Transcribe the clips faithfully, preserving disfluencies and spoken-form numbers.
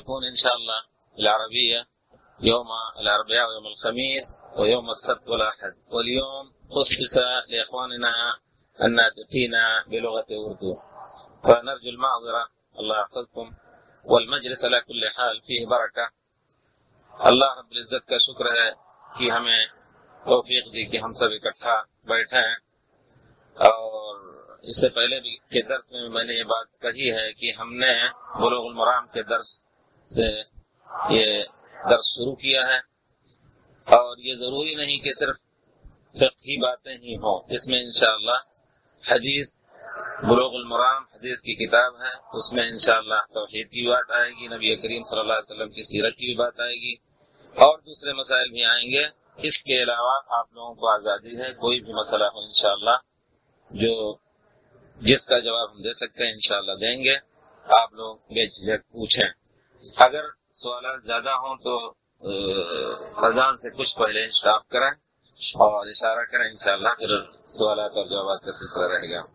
سيكون إن شاء الله العربية يوم الأربعاء ويوم الخميس ويوم السبت والأحد، واليوم خصص لإخواننا الناطقين بلغة أردو، فنرجو المعذرة. الله يحفظكم. والمجلس على كل حال فيه بركة. اللہ رب العزت کا شکر ہے کہ ہمیں توفیق دی کہ ہم سب اکٹھا بیٹھے ہیں، اور اس سے پہلے بھی کے درس میں میں نے یہ بات کہی ہے کہ ہم نے بلوغ المرام کے درس سے یہ درس شروع کیا ہے، اور یہ ضروری نہیں کہ صرف فقہی باتیں ہی ہوں، اس میں انشاءاللہ حدیث بلوغ المرام حدیث کی کتاب ہے، اس میں انشاءاللہ توحید کی بات آئے گی، نبی کریم صلی اللہ علیہ وسلم کی سیرت کی بھی بات آئے گی، اور دوسرے مسائل بھی آئیں گے۔ اس کے علاوہ آپ لوگوں کو آزادی ہے، کوئی بھی مسئلہ ہو انشاءاللہ جو جس کا جواب ہم دے سکتے ہیں انشاءاللہ دیں گے، آپ لوگ بے جھجک پوچھیں۔ اگر سوالات زیادہ ہوں تو اذان سے کچھ پہلے اسٹاپ کریں اور اشارہ کریں، انشاءاللہ پھر سوالات اور جوابات کا سلسلہ رہے گا۔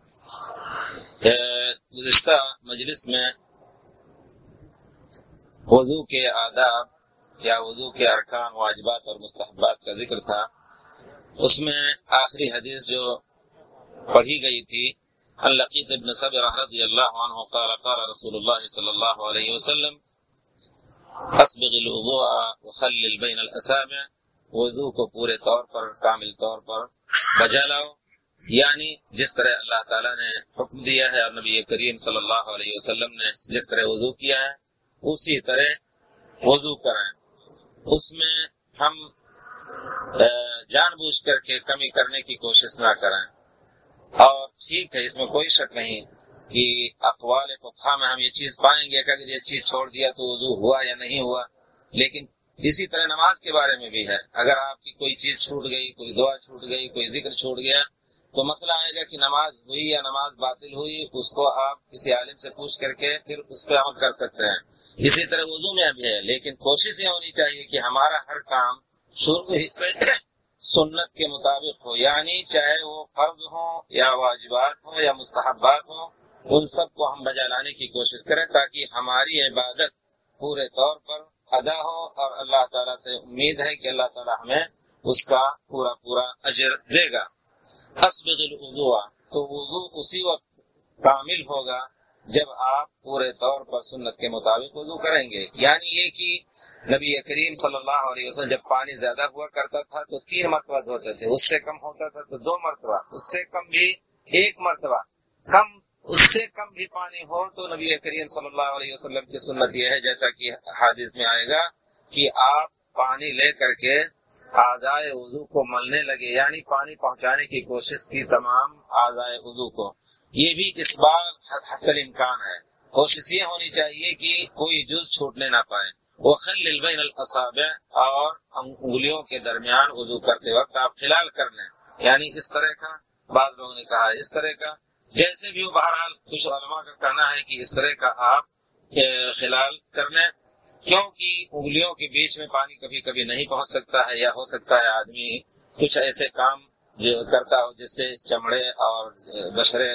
گزشتہ مجلس میں وضو کے آداب یا وضو کے ارکان، واجبات اور مستحبات کا ذکر تھا۔ اس میں آخری حدیث جو پڑھی گئی تھی، عن لقیط بن صبرہ رضی اللہ عنہ قال قال رسول اللہ صلی اللہ علیہ وسلم اسبغ الوضوء وخلل بین الاصابع، وضو کو پورے طور پر کامل طور پر بجا لاؤ، یعنی جس طرح اللہ تعالیٰ نے حکم دیا ہے اور نبی کریم صلی اللہ علیہ وسلم نے جس طرح وضو کیا ہے اسی طرح وضو کریں۔ اس میں ہم جان بوجھ کر کے کمی کرنے کی کوشش نہ کریں، اور ٹھیک ہے اس میں کوئی شک نہیں کہ اقوال فقہا میں ہم یہ چیز پائیں گے کہ اگر یہ چیز چھوڑ دیا تو وضو ہوا یا نہیں ہوا، لیکن اسی طرح نماز کے بارے میں بھی ہے۔ اگر آپ کی کوئی چیز چھوٹ گئی، کوئی دعا چھوٹ گئی، کوئی ذکر چھوٹ گیا، تو مسئلہ آئے گا کہ نماز ہوئی یا نماز باطل ہوئی، اس کو آپ کسی عالم سے پوچھ کر کے پھر اس پہ عمل کر سکتے ہیں۔ اسی طرح وضو میں بھی ہے، لیکن کوشش یہ ہونی چاہیے کہ ہمارا ہر کام شروع ہی سے سنت کے مطابق ہو، یعنی چاہے وہ فرض ہوں یا واجبات ہوں یا مستحبات ہوں، ان سب کو ہم بجا لانے کی کوشش کریں تاکہ ہماری عبادت پورے طور پر ادا ہو، اور اللہ تعالیٰ سے امید ہے کہ اللہ تعالیٰ ہمیں اس کا پورا پورا اجر دے گا۔ اسبغ الوضوء، تو وضو اسی وقت کامل ہوگا جب آپ پورے طور پر سنت کے مطابق وضو کریں گے، یعنی یہ کہ نبی کریم صلی اللہ علیہ وسلم جب پانی زیادہ ہوا کرتا تھا تو تین مرتبہ دھوتے تھے، اس سے کم ہوتا تھا تو دو مرتبہ، اس سے کم بھی ایک مرتبہ، کم اس سے کم بھی پانی ہو تو نبی کریم صلی اللہ علیہ وسلم کی سنت یہ ہے، جیسا کہ حدیث میں آئے گا کہ آپ پانی لے کر کے اعضائے وضو کو ملنے لگے، یعنی پانی پہنچانے کی کوشش کی تمام اعضائے وضو کو۔ یہ بھی اس بار حتی الامکان ہے، کوشش یہ ہونی چاہیے کہ کوئی جز چھوٹنے نہ پائے۔ وخلل بین الاصابع، اور انگلیوں کے درمیان وضو کرتے وقت آپ خلال کر لیں، یعنی اس طرح کا، بعض لوگوں نے کہا اس طرح کا، جیسے بھی ہو، بہرحال کچھ علماء کا کہنا ہے کہ اس طرح کا آپ خلال کر لیں، کیونکہ انگلیوں کے بیچ میں پانی کبھی کبھی نہیں پہنچ سکتا ہے، یا ہو سکتا ہے آدمی کچھ ایسے کام جو کرتا ہو جس سے چمڑے اور بشرے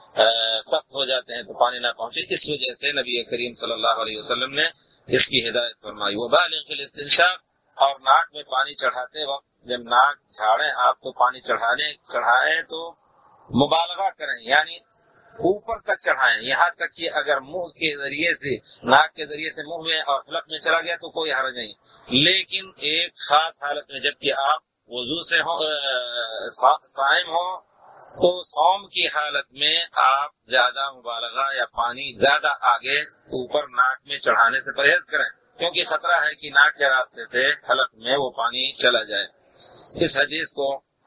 سخت ہو جاتے ہیں تو پانی نہ پہنچے، اس وجہ سے نبی کریم صلی اللہ علیہ وسلم نے اس کی ہدایت فرمائی۔ وبالغ فی الاستنشاق، اور ناک میں پانی چڑھاتے وقت جب ناک جھاڑیں آپ تو پانی چڑھانے چڑھائیں تو مبالغہ کریں، یعنی اوپر تک چڑھائیں، یہاں تک کہ اگر منہ کے ذریعے سے ناک کے ذریعے سے منہ میں اور حلق میں چلا گیا تو کوئی حرج نہیں، لیکن ایک خاص حالت میں جبکہ آپ وضو سے صائم ہوں تو صوم کی حالت میں آپ زیادہ مبالغہ یا پانی زیادہ آگے اوپر ناک میں چڑھانے سے پرہیز کریں، کیونکہ خطرہ ہے کہ ناک کے راستے سے حلق میں وہ پانی چلا جائے۔ اس حدیث کو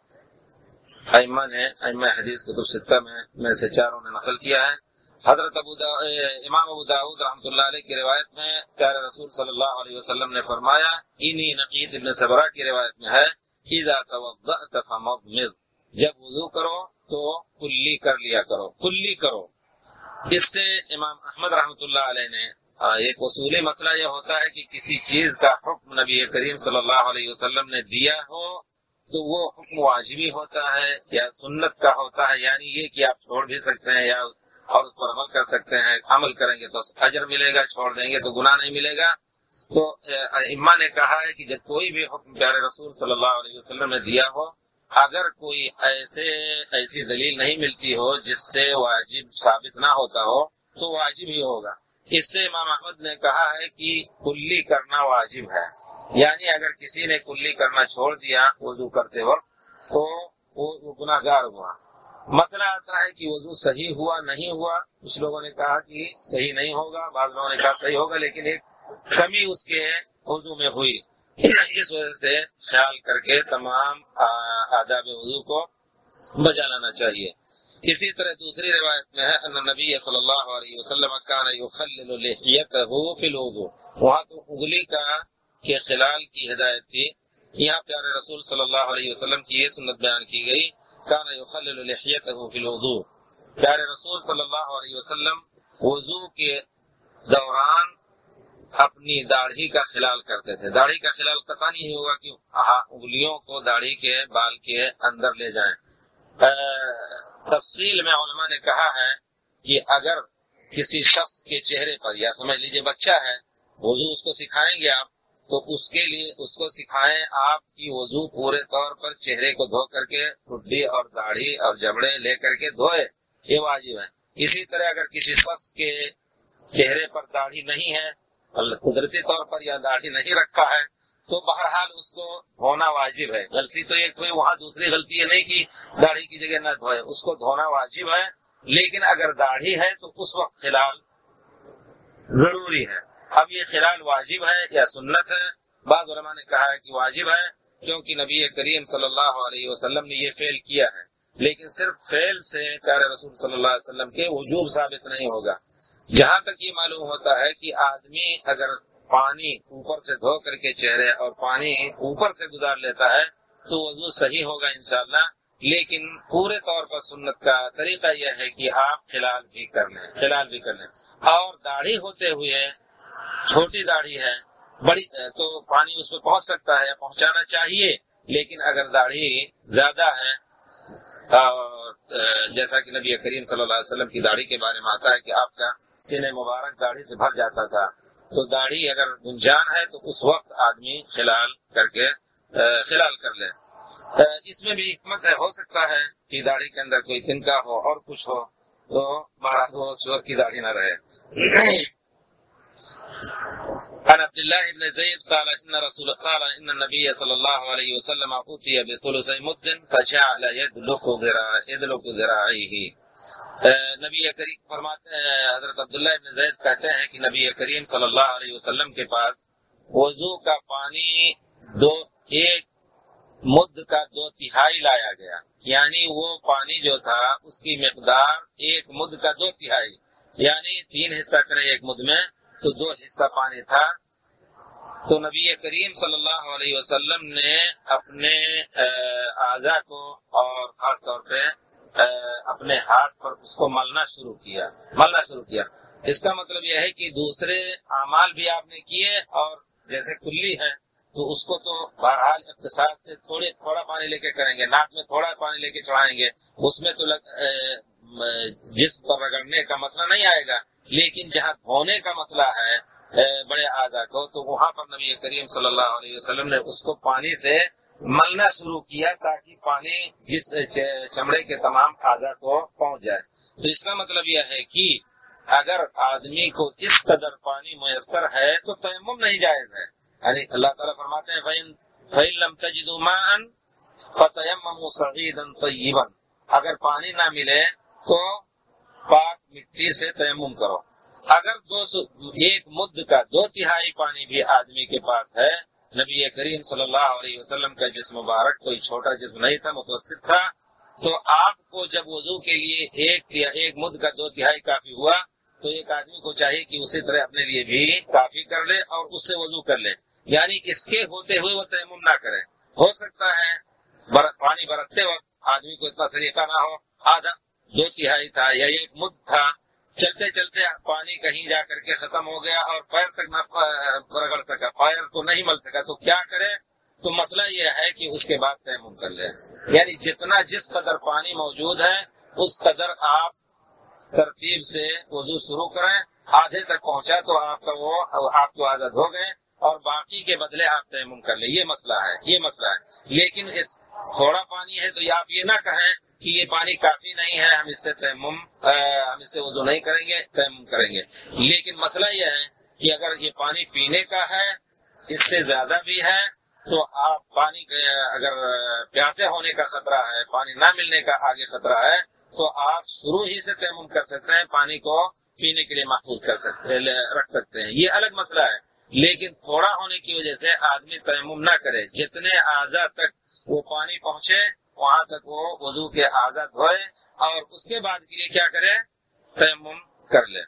ائمہ نے ائمہ حدیث کتب ستہ میں میں سے چاروں نے نقل کیا ہے۔ حضرت ابو امام ابو داؤد رحمۃ اللہ علیہ کی روایت میں پیارے رسول صلی اللہ علیہ وسلم نے فرمایا، انہی نقیط ابن صبرہ کی روایت میں ہے، اذا توضأت فمضمض، جب وضو کرو تو کلی کر لیا کرو، کلی کرو۔ اس سے امام احمد رحمۃ اللہ علیہ نے ایک اصولی مسئلہ یہ ہوتا ہے کہ کسی چیز کا حکم نبی کریم صلی اللہ علیہ وسلم نے دیا ہو تو وہ حکم واجبی ہوتا ہے یا سنت کا ہوتا ہے، یعنی یہ کہ آپ چھوڑ بھی سکتے ہیں یا اور اس پر عمل کر سکتے ہیں، عمل کریں گے تو اجر ملے گا، چھوڑ دیں گے تو گناہ نہیں ملے گا، تو ائمہ نے کہا ہے کہ جب کوئی بھی حکم پیارے رسول صلی اللہ علیہ وسلم نے دیا ہو، اگر کوئی ایسے ایسی دلیل نہیں ملتی ہو جس سے واجب ثابت نہ ہوتا ہو تو واجب ہی ہوگا۔ اس سے امام احمد نے کہا ہے کہ کلی کرنا واجب ہے، یعنی اگر کسی نے کلی کرنا چھوڑ دیا وضو کرتے وقت تو وہ گناہ گار ہوا۔ مسئلہ آتا ہے کہ وضو صحیح ہوا نہیں ہوا، کچھ لوگوں نے کہا کہ صحیح نہیں ہوگا، بعض لوگوں نے کہا صحیح ہوگا، لیکن ایک کمی اس کے وضو میں ہوئی، اس وجہ سے خیال کر کے تمام آداب وضو کو بجا لانا چاہیے۔ اسی طرح دوسری روایت میں ہے ان نبی صلی اللہ علیہ وسلم کان یخلل لحیته فی الوضوء، وہاں تو انگلی کا کے خلال کی ہدایت تھی، یہاں پیارے رسول صلی اللہ علیہ وسلم کی یہ سنت بیان کی گئی، کان یخلل لحیته فی الوضوء، پیارے رسول صلی اللہ علیہ وسلم وضو کے دوران اپنی داڑھی کا خلال کرتے تھے۔ داڑھی کا خلال قطع نہیں ہوگا کہ انگلیوں کو داڑھی کے بال کے اندر لے جائیں۔ تفصیل میں علماء نے کہا ہے کہ اگر کسی شخص کے چہرے پر، یا سمجھ لیجئے بچہ ہے، وضو اس کو سکھائیں گے آپ، تو اس کے لیے اس کو سکھائیں آپ کی وضو پورے طور پر چہرے کو دھو کر کے ٹھڈی اور داڑھی اور جبڑے لے کر کے دھوئے، یہ واجب ہے۔ اسی طرح اگر کسی شخص کے چہرے پر داڑھی نہیں ہے، قدرتی طور پر یا داڑھی نہیں رکھا ہے، تو بہرحال اس کو دھونا واجب ہے۔ غلطی تو ایک ہوئی، وہاں دوسری غلطی یہ نہیں کہ داڑھی کی جگہ نہ دھوئے، اس کو دھونا واجب ہے، لیکن اگر داڑھی ہے تو اس وقت خلال ضروری ہے۔ اب یہ خلال واجب ہے یا سنت ہے؟ بعض علماء نے کہا ہے کہ واجب ہے، کیونکہ نبی کریم صلی اللہ علیہ وسلم نے یہ فعل کیا ہے، لیکن صرف فعل سے پیارے رسول صلی اللہ علیہ وسلم کے وجوب ثابت نہیں ہوگا۔ جہاں تک یہ معلوم ہوتا ہے کہ آدمی اگر پانی اوپر سے دھو کر کے چہرے اور پانی اوپر سے گزار لیتا ہے تو وضو صحیح ہوگا انشاءاللہ، لیکن پورے طور پر سنت کا طریقہ یہ ہے کہ آپ خلال بھی کر لیں خلال بھی کر لیں اور داڑھی ہوتے ہوئے، چھوٹی داڑھی ہے بڑی تو پانی اس پہ پہنچ سکتا ہے، پہنچانا چاہیے، لیکن اگر داڑھی زیادہ ہے، جیسا کہ نبی کریم صلی اللہ علیہ وسلم کی داڑھی کے بارے میں آتا ہے کہ آپ کا سینے مبارک داڑھی سے بھر جاتا تھا، تو داڑھی اگر گنجان ہے تو اس وقت آدمی خلال کر کے خلال کر لے۔ اس میں بھی حکمت ہے، ہو سکتا ہے کہ داڑھی کے اندر کوئی تنکا ہو اور کچھ ہو تو بارہ دو چور کی داڑھی نہ رہے۔ عن عبد الله بن زيد قال ان رسول قال ان النبي صلى الله عليه وسلم اوتي بثلث مد فجعل يدلك ذراع يدلك ذراعيه۔ نبی کریم فرماتے ہیں، حضرت عبداللہ ابن زید کہتے ہیں کہ نبی کریم صلی اللہ علیہ وسلم کے پاس وضو کا پانی دو ایک مد کا دو تہائی لایا گیا، یعنی وہ پانی جو تھا اس کی مقدار ایک مد کا دو تہائی، یعنی تین حصہ کرے ایک مد میں تو دو حصہ پانی تھا۔ تو نبی کریم صلی اللہ علیہ وسلم نے اپنے اعضاء کو اور خاص طور پہ اپنے ہاتھ پر اس کو ملنا شروع کیا ملنا شروع کیا اس کا مطلب یہ ہے کہ دوسرے اعمال بھی آپ نے کیے، اور جیسے کلی ہے تو اس کو تو بہرحال اقتصاد سے تھوڑے تھوڑا پانی لے کے کریں گے، ناک میں تھوڑا پانی لے کے چڑھائیں گے، اس میں تو جسم پر رگڑنے کا مسئلہ نہیں آئے گا، لیکن جہاں دھونے کا مسئلہ ہے بڑے اعضاء کو، تو وہاں پر نبی کریم صلی اللہ علیہ وسلم نے اس کو پانی سے ملنا شروع کیا تاکہ پانی جس چمڑے کے تمام اعضاء کو پہنچ جائے۔ تو اس کا مطلب یہ ہے کہ اگر آدمی کو اس قدر پانی میسر ہے تو تیمم نہیں جائز ہے، یعنی اللہ تعالیٰ فرماتے ہیں فَإِن لَمْ تَجِدُوا مَاءً فَتَيَمَّمُوا صَعِيدًا طَيِّبًا، اگر پانی نہ ملے تو پاک مٹی سے تیمم کرو۔ اگر دو ایک مد کا دو تہائی پانی بھی آدمی کے پاس ہے، نبی کریم صلی اللہ علیہ وسلم کا جسم مبارک کوئی چھوٹا جسم نہیں تھا، متوسط تھا، تو آپ کو جب وضو کے لیے ایک ایک مد کا دو تہائی کافی ہوا تو ایک آدمی کو چاہیے کہ اسی طرح اپنے لیے بھی کافی کر لے اور اس سے وضو کر لے، یعنی اس کے ہوتے ہوئے وہ تیمم نہ کرے۔ ہو سکتا ہے پانی برتتے وقت آدمی کو اتنا سلیقہ نہ ہو، آدھا دو تہائی تھا یا ایک مد تھا، چلتے چلتے پانی کہیں جا کر کے ختم ہو گیا اور پیر تک نہ رگڑ سکا، پیر کو نہیں مل سکا، تو کیا کرے؟ تو مسئلہ یہ ہے کہ اس کے بعد تیمم کر لے، یعنی جتنا جس قدر پانی موجود ہے اس قدر آپ ترتیب سے وضو شروع کریں، آدھے تک پہنچا تو آپ کا وہ آپ کو عادت ہو گئے کے بدلے آپ تیمم کر لیں، یہ مسئلہ ہے یہ مسئلہ ہے لیکن تھوڑا پانی ہے تو یہ آپ یہ نہ کہیں کہ یہ پانی کافی نہیں ہے، ہم اس سے تیمم ہم اس سے وضو نہیں کریں گے، تیمم کریں گے۔ لیکن مسئلہ یہ ہے کہ اگر یہ پانی پینے کا ہے، اس سے زیادہ بھی ہے، تو آپ پانی اگر پیاسے ہونے کا خطرہ ہے، پانی نہ ملنے کا آگے خطرہ ہے، تو آپ شروع ہی سے تیمم کر سکتے ہیں، پانی کو پینے کے لیے محفوظ کر سکتے رکھ سکتے ہیں، یہ الگ مسئلہ ہے۔ لیکن تھوڑا ہونے کی وجہ سے آدمی تیمم نہ کرے، جتنے اعضاء تک وہ پانی پہنچے وہاں تک وہ وضو کے اعضاء دھوئے اور اس کے بعد کے لیے کیا کرے، تیمم کر لے۔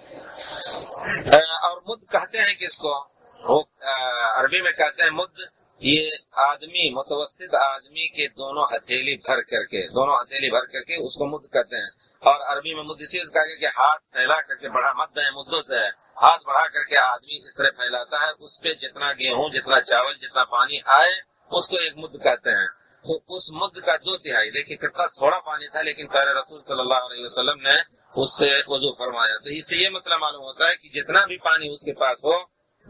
اور مد کہتے ہیں کس کو، وہ عربی میں کہتے ہیں مد، یہ آدمی متوسط آدمی کے دونوں ہتھیلی بھر کر کے دونوں ہتھیلی بھر کر کے اس کو مد کہتے ہیں۔ اور عربی میں مد اسی سے کہا گیا کہ ہاتھ پھیلا کر کے بڑھا، مد ہے مدوں سے ہے، ہاتھ بڑھا کر کے آدمی اس طرح پھیلاتا ہے، اس پہ جتنا گیہوں جتنا چاول جتنا پانی آئے اس کو ایک مد کہتے ہیں۔ تو اس مد کا دو تہائی، دیکھیے کتنا تھوڑا پانی تھا لیکن پیارے رسول صلی اللہ علیہ وسلم نے اس سے وضو فرمایا۔ تو اس سے یہ مطلب معلوم ہوتا ہے کہ جتنا بھی پانی اس کے پاس ہو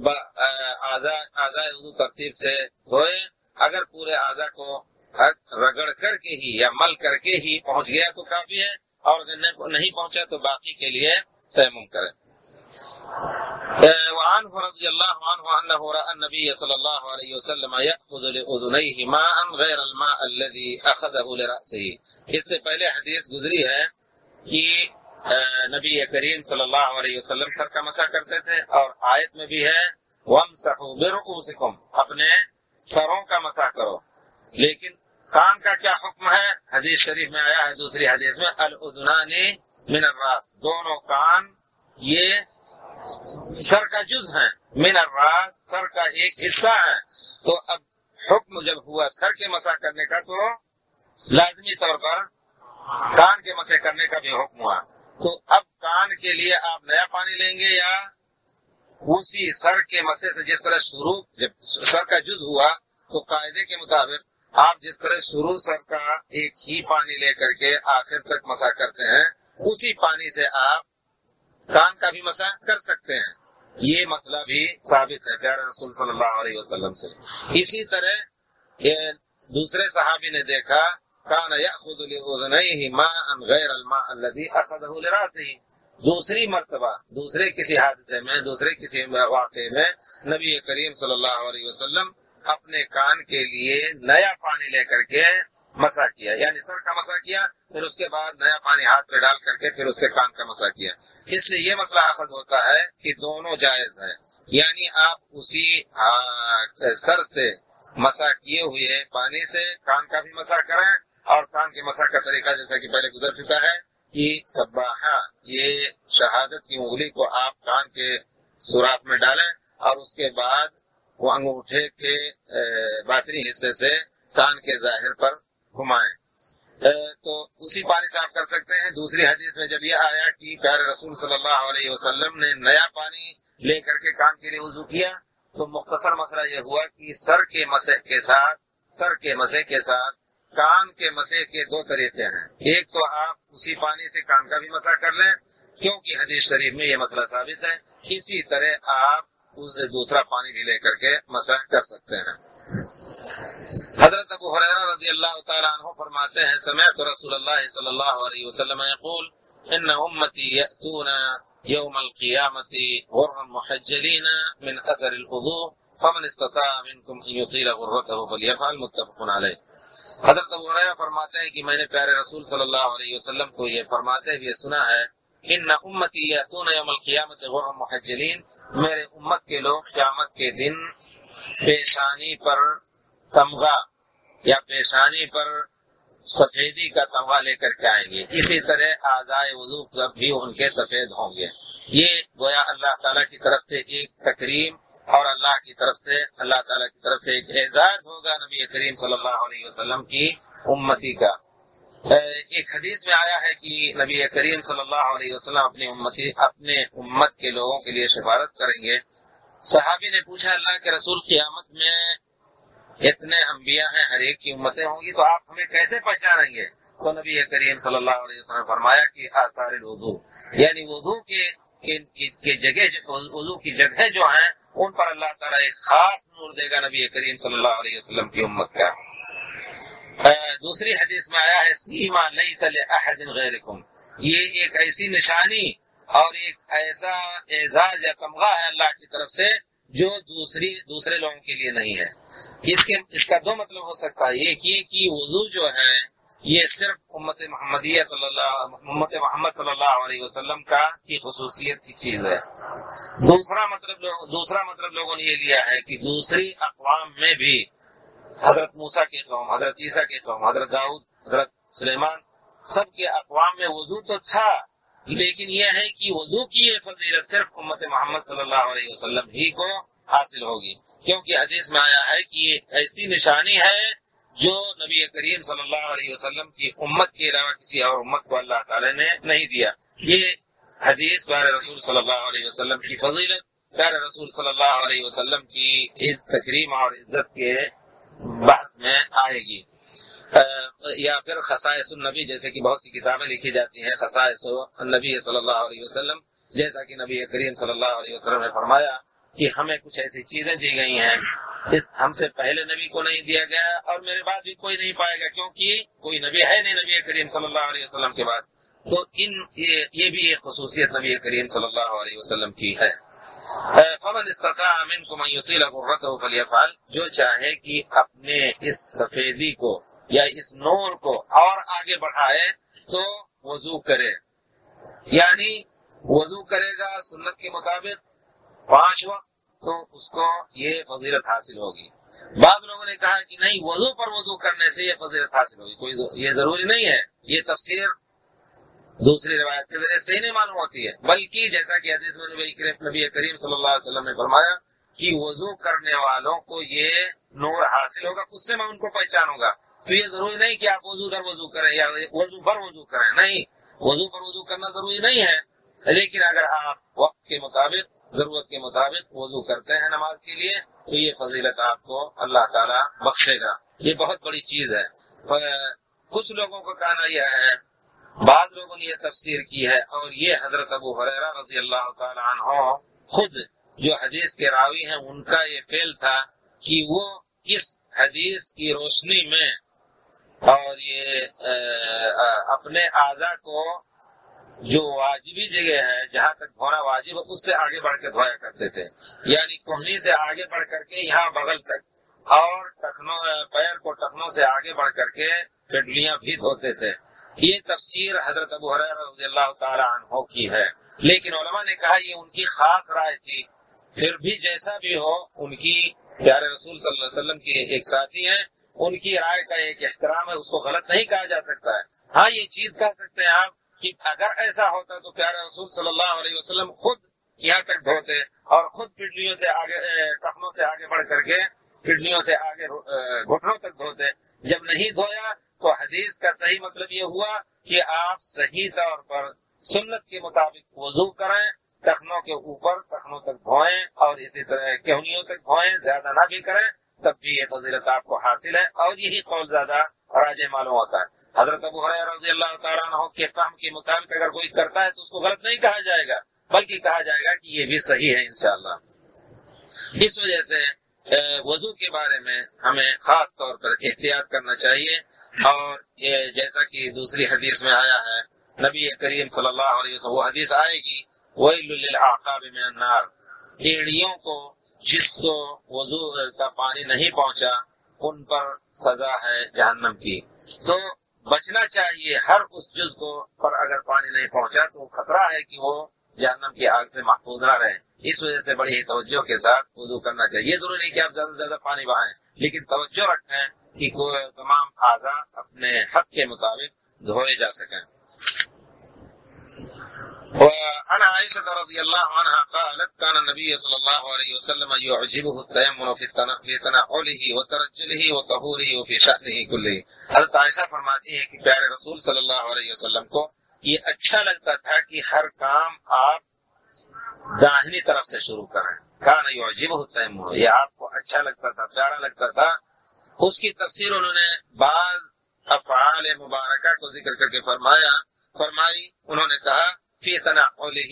اعضاء وضو ترتیب سے دھوئے، اگر پورے اعضاء کو رگڑ کر کے ہی یا مل کر کے ہی پہنچ گیا تو کافی ہے، اور اگر نہیں پہنچا تو باقی کے لیے تیمم کریں۔ وعنه رضی اللہ عنہ انه رأى النبي صلی اللہ علیہ وسلم يأخذ لأذنيه ماء غیر الماء الذي أخذه لرأسه۔ اس سے پہلے حدیث گزری ہے کہ نبی کریم صلی اللہ علیہ وسلم سر کا مسح کرتے تھے، اور آیت میں بھی ہے وَامْسَحُوا بِرُؤُوسِكُمْ، اپنے سروں کا مسح کرو۔ لیکن کان کا کیا حکم ہے، حدیث شریف میں آیا ہے دوسری حدیث میں الأذنان من الراس، دونوں کان یہ سر کا جز ہیں، من الراس سر کا ایک حصہ ہے۔ تو اب حکم جب ہوا سر کے مسح کرنے کا تو لازمی طور پر کان کے مسح کرنے کا بھی حکم ہوا۔ تو اب کان کے لیے آپ نیا پانی لیں گے یا اسی سر کے مسح سے جس طرح شروع جب سر کا جز ہوا تو قاعدے کے مطابق آپ جس طرح شروع سر کا ایک ہی پانی لے کر کے آخر تک مسح کرتے ہیں، اسی پانی سے آپ کان کا بھی مسح کر سکتے ہیں۔ یہ مسئلہ بھی ثابت ہے پیارے رسول صلی اللہ علیہ وسلم سے۔ اسی طرح دوسرے صحابی نے دیکھا کان یأخذ لأذنیہ ماء غیر الماء الذی اخذہ لرأسہ، دوسری مرتبہ دوسرے کسی حادثے میں دوسرے کسی واقعے میں نبی کریم صلی اللہ علیہ وسلم اپنے کان کے لیے نیا پانی لے کر کے مسح کیا، یعنی سر کا مسح کیا، پھر اس کے بعد نیا پانی ہاتھ پہ ڈال کر کے پھر اس سے کان کا مسح کیا۔ اس سے یہ مسئلہ اخذ ہوتا ہے کہ دونوں جائز ہے، یعنی آپ اسی سر سے مسح کیے ہوئے پانی سے کان کا بھی مسح کریں، اور کان کے مسح کا طریقہ جیسا کہ پہلے گزر چکا ہے کہ سباحہ، یہ شہادت کی انگلی کو آپ کان کے سوراخ میں ڈالیں اور اس کے بعد وہ انگوٹھے کے باطنی حصے سے کان کے ظاہر پر گھمائیں، تو اسی پانی سے آپ کر سکتے ہیں۔ دوسری حدیث میں جب یہ آیا کہ پیارے رسول صلی اللہ علیہ وسلم نے نیا پانی لے کر کے کان کے لیے وضو کیا، تو مختصر مسئلہ یہ ہوا کہ سر کے مسح کے ساتھ سر کے مسح کے ساتھ کان کے مسح کے دو طریقے ہیں۔ ایک تو آپ اسی پانی سے کان کا بھی مسح کر لیں کیونکہ حدیث شریف میں یہ مسئلہ ثابت ہے، اسی طرح آپ اسے دوسرا پانی بھی لے کر کے مسح کر سکتے ہیں۔ حضرت ابو ہریرہ رضی اللہ تعالی عنہ فرماتے ہیں سمعت رسول اللہ صلی اللہ علیہ وسلم یقول ان امتی یأتون یوم القیامت غرا محجلین من اثر الوضوء فمن استطاع منکم ان یطیل غرته فلیفعل، متفق علیہ۔ حضرت ابو ہریرہ فرماتے ہیں کہ میں نے پیارے رسول صلی اللہ علیہ وسلم کو یہ فرماتے ہوئے سنا ہے ان امتی یأتون یوم القیامت غرا محجلین، میرے امت کے لوگ قیامت کے دن پیشانی پر تمغہ یا پیشانی پر سفیدی کا تمغہ لے کر کے آئیں گے، اسی طرح اعضاء وضو بھی ان کے سفید ہوں گے۔ یہ گویا اللہ تعالیٰ کی طرف سے ایک تکریم اور اللہ کی طرف سے اللہ تعالیٰ کی طرف سے ایک اعزاز ہوگا نبی کریم صلی اللہ علیہ وسلم کی امتی کا۔ ایک حدیث میں آیا ہے کہ نبی کریم صلی اللہ علیہ وسلم اپنی امتی اپنے امت کے لوگوں کے لیے سفارش کریں گے۔ صحابی نے پوچھا اللہ کے رسول قیامت میں اتنے انبیاء ہیں، ہر ایک کی امتیں ہوں گی، تو آپ ہمیں کیسے پہچانیں گے؟ تو نبی کریم صلی اللہ علیہ وسلم نے فرمایا کہ آثار الوضو، یعنی وضو کے کی جگہ وضو کی جگہ جو ہیں ان پر اللہ تعالیٰ ایک خاص نور دے گا نبی کریم صلی اللہ علیہ وسلم کی امت کا۔ دوسری حدیث میں آیا ہے سیما لیس لأحد غیرکم، یہ ایک ایسی نشانی اور ایک ایسا اعزاز یا تمغہ ہے اللہ کی طرف سے جو دوسری دوسرے لوگوں کے لیے نہیں ہے۔ اس کے اس کا دو مطلب ہو سکتا ہے، ایک یہ کہ وضو جو ہے یہ صرف امت محمدیہ صلی اللہ امت محمد صلی اللہ علیہ وسلم کا کی خصوصیت کی چیز ہے۔ دوسرا مطلب دوسرا مطلب لوگوں نے یہ لیا ہے کہ دوسری اقوام میں بھی حضرت موسیٰ کے قوم، حضرت عیسیٰ کے قوم، حضرت داؤد، حضرت سلیمان، سب کے اقوام میں وضو تو تھا، لیکن یہ ہے کہ وضو کی یہ فضیلت صرف امت محمد صلی اللہ علیہ وسلم ہی کو حاصل ہوگی، کیونکہ حدیث میں آیا ہے کہ یہ ایسی نشانی ہے جو نبی کریم صلی اللہ علیہ وسلم کی امت کے علاوہ کسی اور امت کو اللہ تعالی نے نہیں دیا۔ یہ حدیث پیارے رسول صلی اللہ علیہ وسلم کی فضیلت، پیارے رسول صلی اللہ علیہ وسلم کی تکریم اور عزت کے بحث میں آئے گی، یا پھر خصائص النبی، جیسے کہ بہت سی کتابیں لکھی جاتی ہیں خصائص النبی صلی اللہ علیہ وسلم، جیسا کہ نبی کریم صلی اللہ علیہ وسلم نے فرمایا کہ ہمیں کچھ ایسی چیزیں دی گئی ہیں اس ہم سے پہلے نبی کو نہیں دیا گیا اور میرے بعد بھی کوئی نہیں پائے گا، کیونکہ کوئی نبی ہے نہیں نبی کریم صلی اللہ علیہ وسلم کے بعد، تو ان یہ, یہ بھی ایک خصوصیت نبی کریم صلی اللہ علیہ وسلم کی ہے۔ فمن استطاع منکم ان یطیل غرته فلیفعل، جو چاہے کہ اپنے اس سفیدی کو یا اس نور کو اور آگے بڑھائے تو وضو کرے، یعنی وضو کرے گا سنت کے مطابق پانچ وقت تو اس کو یہ فضیلت حاصل ہوگی۔ بعض لوگوں نے کہا کہ نہیں، وضو پر وضو کرنے سے یہ فضیلت حاصل ہوگی، کوئی یہ ضروری نہیں ہے، یہ تفسیر دوسری روایت کے ذریعے سے ہی نہیں معلوم ہوتی ہے، بلکہ جیسا کہ حدیث میں نبی کریم صلی اللہ علیہ وسلم نے فرمایا کہ وضو کرنے والوں کو یہ نور حاصل ہوگا، اس سے میں ان کو پہچانوں گا۔ تو یہ ضروری نہیں کہ آپ وضو در وضو کریں یا وضو پر وضو کریں، نہیں، وضو پر وضو کرنا ضروری نہیں ہے، لیکن اگر آپ وقت کے مطابق ضرورت کے مطابق وضو کرتے ہیں نماز کے لیے تو یہ فضیلت آپ کو اللہ تعالیٰ بخشے گا، یہ بہت بڑی چیز ہے۔ کچھ لوگوں کا کہنا یہ ہے، بعض لوگوں نے یہ تفسیر کی ہے، اور یہ حضرت ابو ہریرہ رضی اللہ تعالیٰ عنہ خود جو حدیث کے راوی ہیں ان کا یہ فعل تھا کہ وہ اس حدیث کی روشنی میں اور یہ اپنے اعضاء کو جو واجبی جگہ ہے جہاں تک دھونا واجب ہے اس سے آگے بڑھ کے دھویا کرتے تھے، یعنی کوہنی سے آگے بڑھ کر کے یہاں بغل تک، اور ٹخنوں پیر کو ٹخنوں سے آگے بڑھ کر کے پنڈلیاں بھی دھوتے تھے۔ یہ تفسیر حضرت ابو ہریرہ رضی اللہ تعالی عنہ کی ہے، لیکن علماء نے کہا یہ ان کی خاص رائے تھی، پھر بھی جیسا بھی ہو ان کی پیارے رسول صلی اللہ علیہ وسلم کے ایک ساتھی ہیں، ان کی رائے کا ایک احترام ہے، اس کو غلط نہیں کہا جا سکتا ہے۔ ہاں یہ چیز کہہ سکتے ہیں آپ کہ اگر ایسا ہوتا تو پیارے رسول صلی اللہ علیہ وسلم خود یہاں تک دھوتے اور خود پنڈلیوں سے آگے ٹخنوں سے آگے بڑھ کر کے پنڈلیوں سے آگے گھٹنوں تک دھوتے، جب نہیں دھویا تو حدیث کا صحیح مطلب یہ ہوا کہ آپ صحیح طور پر سنت کے مطابق وضو کریں، ٹخنوں کے اوپر ٹخنوں تک دھوئیں اور اسی طرح کہنیوں تک دھوئیں، زیادہ نہ بھی کریں، تب بھی یہ فضیلت آپ کو حاصل ہے، اور یہی قول زیادہ راجح معلوم ہوتا ہے۔ حضرت ابو ہریرہ رضی اللہ تعالیٰ عنہ کے فہم کے مطابق اگر کوئی کرتا ہے تو اس کو غلط نہیں کہا جائے گا، بلکہ کہا جائے گا کہ یہ بھی صحیح ہے انشاءاللہ۔ اس وجہ سے وضو کے بارے میں ہمیں خاص طور پر احتیاط کرنا چاہیے، اور یہ جیسا کہ دوسری حدیث میں آیا ہے نبی کریم صلی اللہ علیہ وسلم، وہ حدیث آئے گی ویل للعقاب من النار، ایڑیوں کو جس کو وضو کا پانی نہیں پہنچا ان پر سزا ہے جہنم کی۔ تو بچنا چاہیے ہر اس جز کو پر اگر پانی نہیں پہنچا تو خطرہ ہے کہ وہ جہنم کی آگ سے محفوظ نہ رہے، اس وجہ سے بڑی توجہ کے ساتھ وضو کرنا چاہیے۔ یہ ضروری نہیں کہ آپ زیادہ سے زیادہ پانی بہائیں، لیکن توجہ رکھیں کہ تمام اعضاء اپنے حق کے مطابق دھوئے جا سکیں۔ وعن عائشة رضی اللہ عنہ قالت كان النبي صلی اللہ علیہ وسلم يعجبه التيمم في تنعله وترجله وطهوره وفي شأنه كله۔ حضرت عائشہ فرماتی ہے کہ پیارے رسول صلی اللہ علیہ وسلم کو یہ اچھا لگتا تھا کہ ہر کام آپ داہنی طرف سے شروع کریں۔ كان يعجبه التيمم، یہ آپ کو اچھا لگتا تھا، پیارا لگتا تھا۔ اس کی تفسیر انہوں نے بعض افعال مبارکہ کو ذکر کر کے فرمایا فرمائی انہوں نے کہا فی تنعلہ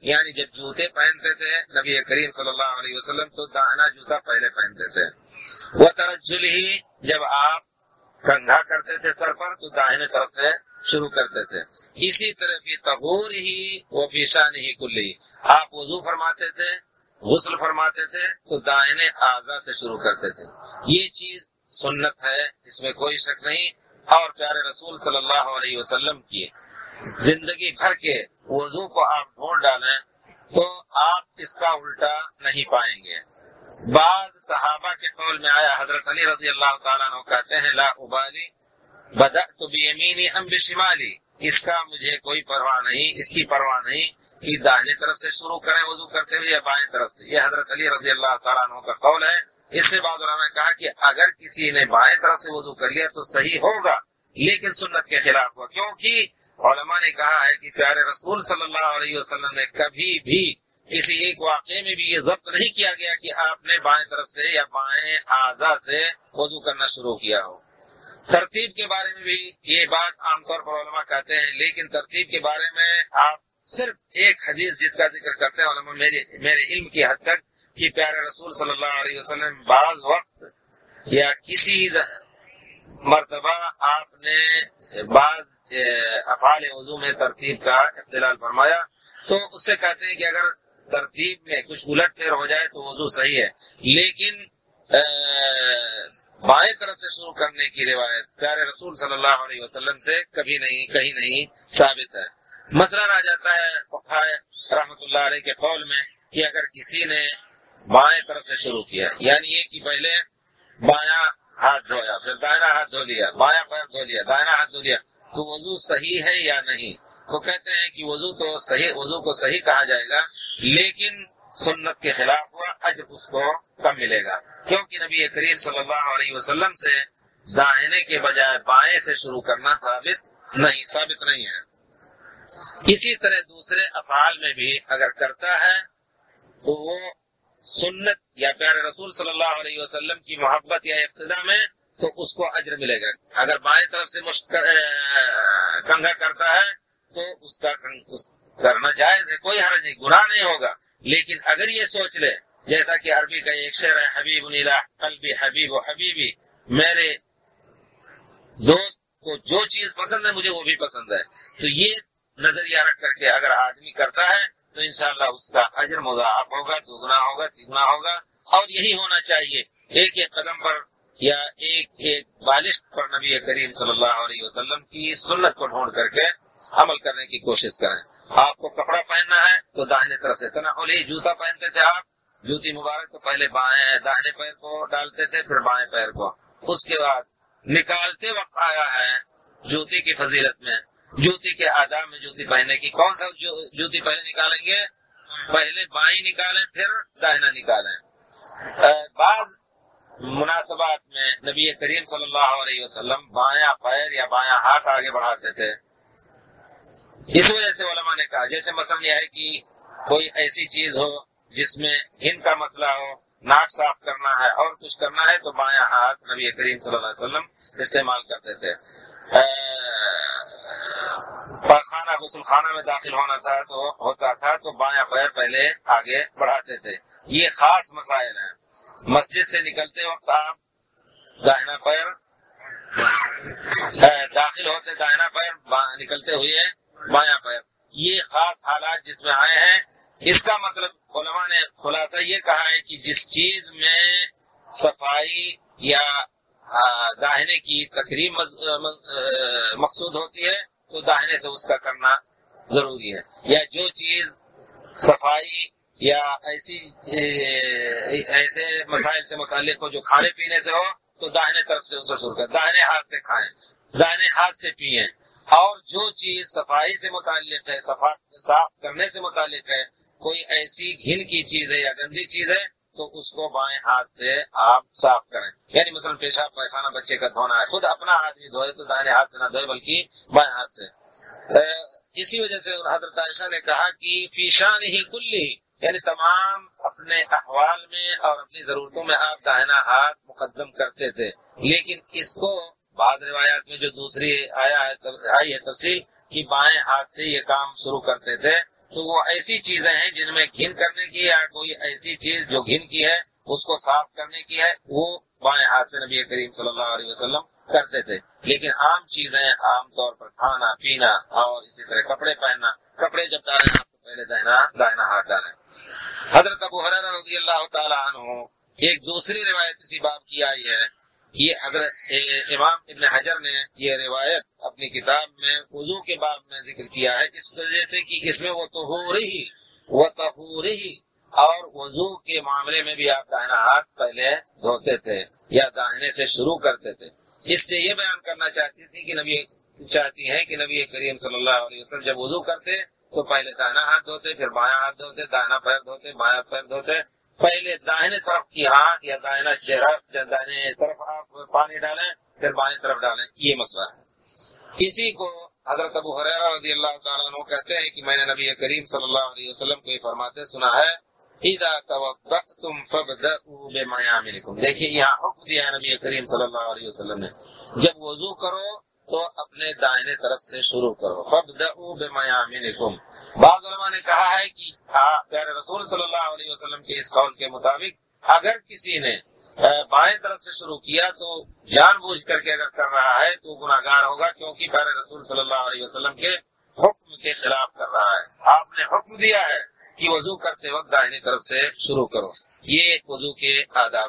یعنی جب جوتے پہنتے تھے نبی کریم صلی اللہ علیہ وسلم تو داہنا جوتا پہلے پہنتے تھے. وترجل ہی جب آپ کنگھا کرتے تھے سر پر تو داہنے طرف سے شروع کرتے تھے. اسی طرح بھی طہور ہی و پیشان ہی کلی آپ وضو فرماتے تھے غسل فرماتے تھے تو داہنے اعضاء سے شروع کرتے تھے. یہ چیز سنت ہے اس میں کوئی شک نہیں. اور پیارے رسول صلی اللہ علیہ وسلم کی زندگی بھر کے وضو کو آپ ڈھونڈ ڈالیں تو آپ اس کا الٹا نہیں پائیں گے. بعض صحابہ کے قول میں آیا حضرت علی رضی اللہ تعالیٰ عنہ کہتے ہیں لا ابالی بدأت بیمینی ام بشمالی اس کا مجھے کوئی پرواہ نہیں اس کی پرواہ نہیں کہ داہنی طرف سے شروع کریں وضو کرتے ہوئے یا بائیں طرف سے. یہ حضرت علی رضی اللہ تعالیٰ عنہ کا قول ہے. اس سے بعد علماء نے کہا کہ اگر کسی نے بائیں طرف سے وضو کر لیا تو صحیح ہوگا لیکن سنت کے خلاف ہوا کیونکہ علماء نے کہا ہے کہ پیارے رسول صلی اللہ علیہ وسلم نے کبھی بھی کسی ایک واقعے میں بھی یہ ضبط نہیں کیا گیا کہ آپ نے بائیں طرف سے یا بائیں اعضاء سے وضو کرنا شروع کیا ہو. ترتیب کے بارے میں بھی یہ بات عام طور پر علماء کہتے ہیں لیکن ترتیب کے بارے میں آپ صرف ایک حدیث جس کا ذکر کرتے ہیں علماء میرے میرے علم کی حد تک کہ پیارے رسول صلی اللہ علیہ وسلم بعض وقت یا کسی مرتبہ آپ نے بعض افعال وضو میں ترتیب کا استعلال فرمایا تو اس سے کہتے ہیں کہ اگر ترتیب میں کچھ الٹ پھیر ہو جائے تو وضو صحیح ہے لیکن بائیں طرف سے شروع کرنے کی روایت پیارے رسول صلی اللہ علیہ وسلم سے کبھی نہیں کہیں نہیں ثابت ہے. مسئلہ آ جاتا ہے فقہائے رحمۃ اللہ علیہ کے قول میں کہ اگر کسی نے بائیں طرف سے شروع کیا یعنی یہ کہ پہلے بایاں ہاتھ دھویا پھر دائنا ہاتھ دھو لیا بایاں پیر دھو لیا دائنا ہاتھ دھو لیا تو وضو صحیح ہے یا نہیں. تو کہتے ہیں کہ وضو تو صحیح وضو کو صحیح کہا جائے گا لیکن سنت کے خلاف ہوا اجر اس کو کم ملے گا کیونکہ نبی کریم صلی اللہ علیہ وسلم سے داہنے کے بجائے بائیں سے شروع کرنا ثابت نہیں ثابت نہیں ہے. اسی طرح دوسرے افعال میں بھی اگر کرتا ہے تو وہ سنت یا پیارے رسول صلی اللہ علیہ وسلم کی محبت یا اقتداء میں تو اس کو اجر ملے گا. اگر بائیں طرف سے کنگھا کرتا ہے تو اس کا کرنا جائز ہے کوئی حرج نہیں گناہ نہیں ہوگا. لیکن اگر یہ سوچ لے جیسا کہ عربی کا ایک شعر ہے حبیب الہ قلبی حبیب و حبیبی میرے دوست کو جو چیز پسند ہے مجھے وہ بھی پسند ہے تو یہ نظریہ رکھ کر کے اگر آدمی کرتا ہے تو انشاءاللہ اس کا اجر مضاعف ہوگا دگنا ہوگا تگنا ہوگا. اور یہی ہونا چاہیے ایک ایک قدم پر یا ایک ایک بالش پر نبی کریم صلی اللہ علیہ وسلم کی سنت کو ڈھونڈ کر کے عمل کرنے کی کوشش کریں. آپ کو کپڑا پہننا ہے تو داہنے طرف سے تنعلی جوتا پہنتے تھے آپ جوتی مبارک تو پہلے بائیں داہنے پیر کو ڈالتے تھے پھر بائیں پیر کو. اس کے بعد نکالتے وقت آیا ہے جوتی کی فضیلت میں جوتی کے آداب میں جوتی پہننے کی کون سا جوتی پہلے نکالیں گے پہلے بائیں نکالیں پھر داہنا نکالیں. بعض مناسبات میں نبی کریم صلی اللہ علیہ وسلم بایاں پیر یا بایاں ہاتھ آگے بڑھاتے تھے. اس وجہ سے علماء نے کہا جیسے مثلا یہ ہے کہ کوئی ایسی چیز ہو جس میں ہن کا مسئلہ ہو ناک صاف کرنا ہے اور کچھ کرنا ہے تو بایاں ہاتھ نبی کریم صلی اللہ علیہ وسلم استعمال کرتے تھے. خانہ غسل خانہ میں داخل ہونا تھا تو ہوتا تھا تو بایاں پیر پہلے آگے بڑھاتے تھے. یہ خاص مسائل ہیں. مسجد سے نکلتے وقت آپ داہنا پیر داخل ہوتے داہنا پیر نکلتے ہوئے بایاں پیر یہ خاص حالات جس میں آئے ہیں. اس کا مطلب علماء نے خلاصہ یہ کہا ہے کہ جس چیز میں صفائی یا داہنے کی تقریب مقصود ہوتی ہے تو داہنے سے اس کا کرنا ضروری ہے یا جو چیز صفائی یا ایسی ایسے مسائل سے متعلق ہو جو کھانے پینے سے ہو تو داہنے طرف سے اس کو شروع کریں داہنے ہاتھ سے کھائیں داہنے ہاتھ سے پیئیں. اور جو چیز صفائی سے متعلق ہے صاف کرنے سے متعلق ہے کوئی ایسی گھن کی چیز ہے یا گندی چیز ہے تو اس کو بائیں ہاتھ سے آپ صاف کریں. یعنی مثلا پیشاب پیخانہ بچے کا دھونا ہے خود اپنا آدمی دھوئے تو دائیں ہاتھ سے نہ دھوئے بلکہ بائیں ہاتھ سے. اسی وجہ سے حضرت عائشہ نے کہا کہ پیشان ہی کلی یعنی تمام اپنے احوال میں اور اپنی ضرورتوں میں آپ داہنا ہاتھ مقدم کرتے تھے. لیکن اس کو بعض روایات میں جو دوسری آیا ہے آئی ہے تفصیل کہ بائیں ہاتھ سے یہ کام شروع کرتے تھے تو وہ ایسی چیزیں ہیں جن میں گھن کرنے کی یا کوئی ایسی چیز جو گھن کی ہے اس کو صاف کرنے کی ہے، وہ بائیں ہاتھ سے نبی کریم صلی اللہ علیہ وسلم کرتے تھے. لیکن عام چیزیں عام طور پر کھانا پینا اور اسی طرح کپڑے پہننا، کپڑے جب ڈالیں آپ تو پہلے دائنا دائنا ہاتھ ڈالیں. حضرت ابو ہریرہ رضی اللہ تعالی عنہ ایک دوسری روایت اسی باب کی آئی ہے. یہ حضرت امام ابن حجر نے یہ روایت اپنی کتاب میں وضو کے باب میں ذکر کیا ہے، اس وجہ سے کہ اس میں وہ طہوری وہ طہوری اور وضو کے معاملے میں بھی آپ دائنا ہاتھ پہلے دھوتے تھے یا داہنے سے شروع کرتے تھے. اس سے یہ بیان کرنا چاہتی تھی کہ نبی چاہتی ہے کہ نبی کریم صلی اللہ علیہ وسلم جب وضو کرتے تو پہلے دائنا ہاتھ دھوتے، پھر بایاں ہاتھ دھوتے، دائنا پیر دھوتے، بایاں پیر دھوتے. پہلے داہنے طرف کی ہاتھ یا دائنا چہرہ دائنے طرف آپ پانی ڈالیں پھر بائیں طرف ڈالیں، یہ مسئلہ ہے. اسی کو حضرت ابو ہریرہ رضی اللہ تعالیٰ عنہ کہتے ہیں کہ میں نے نبی کریم صلی اللہ علیہ وسلم کو یہ فرماتے سنا ہے، اذا توضأتم فابدؤوا بمیامنکم. دیکھیے یہاں حکم دیا ہے نبی کریم صلی اللہ علیہ وسلم نے، جب وضو کرو تو اپنے دائنے طرف سے شروع کرو. فابدؤوا بمیامنکم. بعض علماء نے کہا ہے کہ پیارے رسول صلی اللہ علیہ وسلم کے اس قول کے مطابق اگر کسی نے بائیں طرف سے شروع کیا تو جان بوجھ کر کے اگر کر رہا ہے تو گناہگار ہوگا، کیونکہ پیارے رسول صلی اللہ علیہ وسلم کے حکم کے خلاف کر رہا ہے. آپ نے حکم دیا ہے کہ وضو کرتے وقت دائنی طرف سے شروع کرو. یہ وضو کے آداب.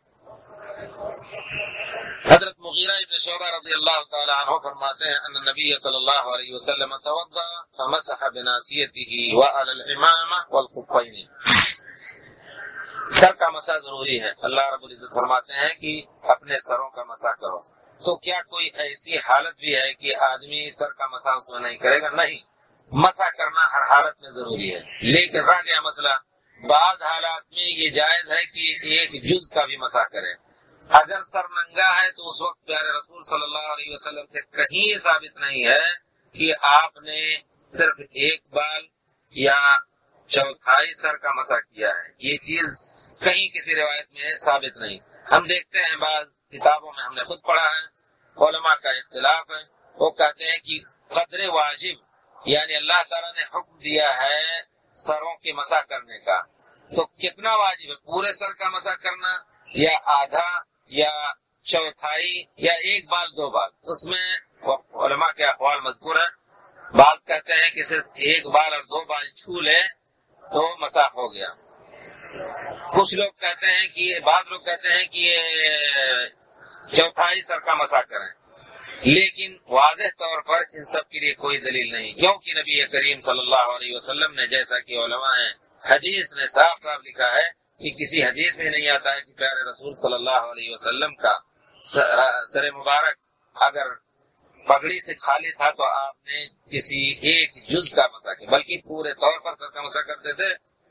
حضرت مغیرہ ابن شعبہ رضی اللہ تعالی عنہ فرماتے ہیں ان نبی صلی اللہ علیہ وسلم توضأ فمسح بناصیته وعلى الامامہ والخفین. سر کا مسح ضروری ہے. اللہ رب العزت فرماتے ہیں کہ اپنے سروں کا مسح کرو. تو کیا کوئی ایسی حالت بھی ہے کہ آدمی سر کا مسح اس میں نہیں کرے گا؟ نہیں، مسح کرنا ہر حالت میں ضروری ہے. لیکن رہ گیا مسئلہ، بعض حالات میں یہ جائز ہے کہ ایک جز کا بھی مسح کرے. اگر سر ننگا ہے تو اس وقت پیارے رسول صلی اللہ علیہ وسلم سے کہیں ثابت نہیں ہے کہ آپ نے صرف ایک بال یا چوتھائی سر کا مسح کیا ہے. یہ چیز کہیں کسی روایت میں ثابت نہیں. ہم دیکھتے ہیں بعض کتابوں میں ہم نے خود پڑھا ہے، علماء کا اختلاف ہے. وہ کہتے ہیں کہ قدر واجب یعنی اللہ تعالیٰ نے حکم دیا ہے سروں کے مسح کرنے کا، تو کتنا واجب ہے؟ پورے سر کا مسح کرنا یا آدھا یا چوتھائی یا ایک بال دو بال؟ اس میں علماء کے اقوال مذکور ہیں. بعض کہتے ہیں کہ صرف ایک بال اور دو بال چھو لے تو مسح ہو گیا. کچھ لوگ کہتے ہیں کہ بعض لوگ کہتے ہیں کہ چوتھائی سر کا مسح کریں. لیکن واضح طور پر ان سب کے لیے کوئی دلیل نہیں، کیونکہ نبی کریم صلی اللہ علیہ وسلم نے جیسا کہ علماء ہیں حدیث نے صاف صاف لکھا ہے کہ کسی حدیث میں نہیں آتا ہے کہ پیارے رسول صلی اللہ علیہ وسلم کا سر مبارک اگر پگڑی سے خالی تھا تو آپ نے کسی ایک جز کا مسح کیا، بلکہ پورے طور پر سر کا مسح کرتے تھے.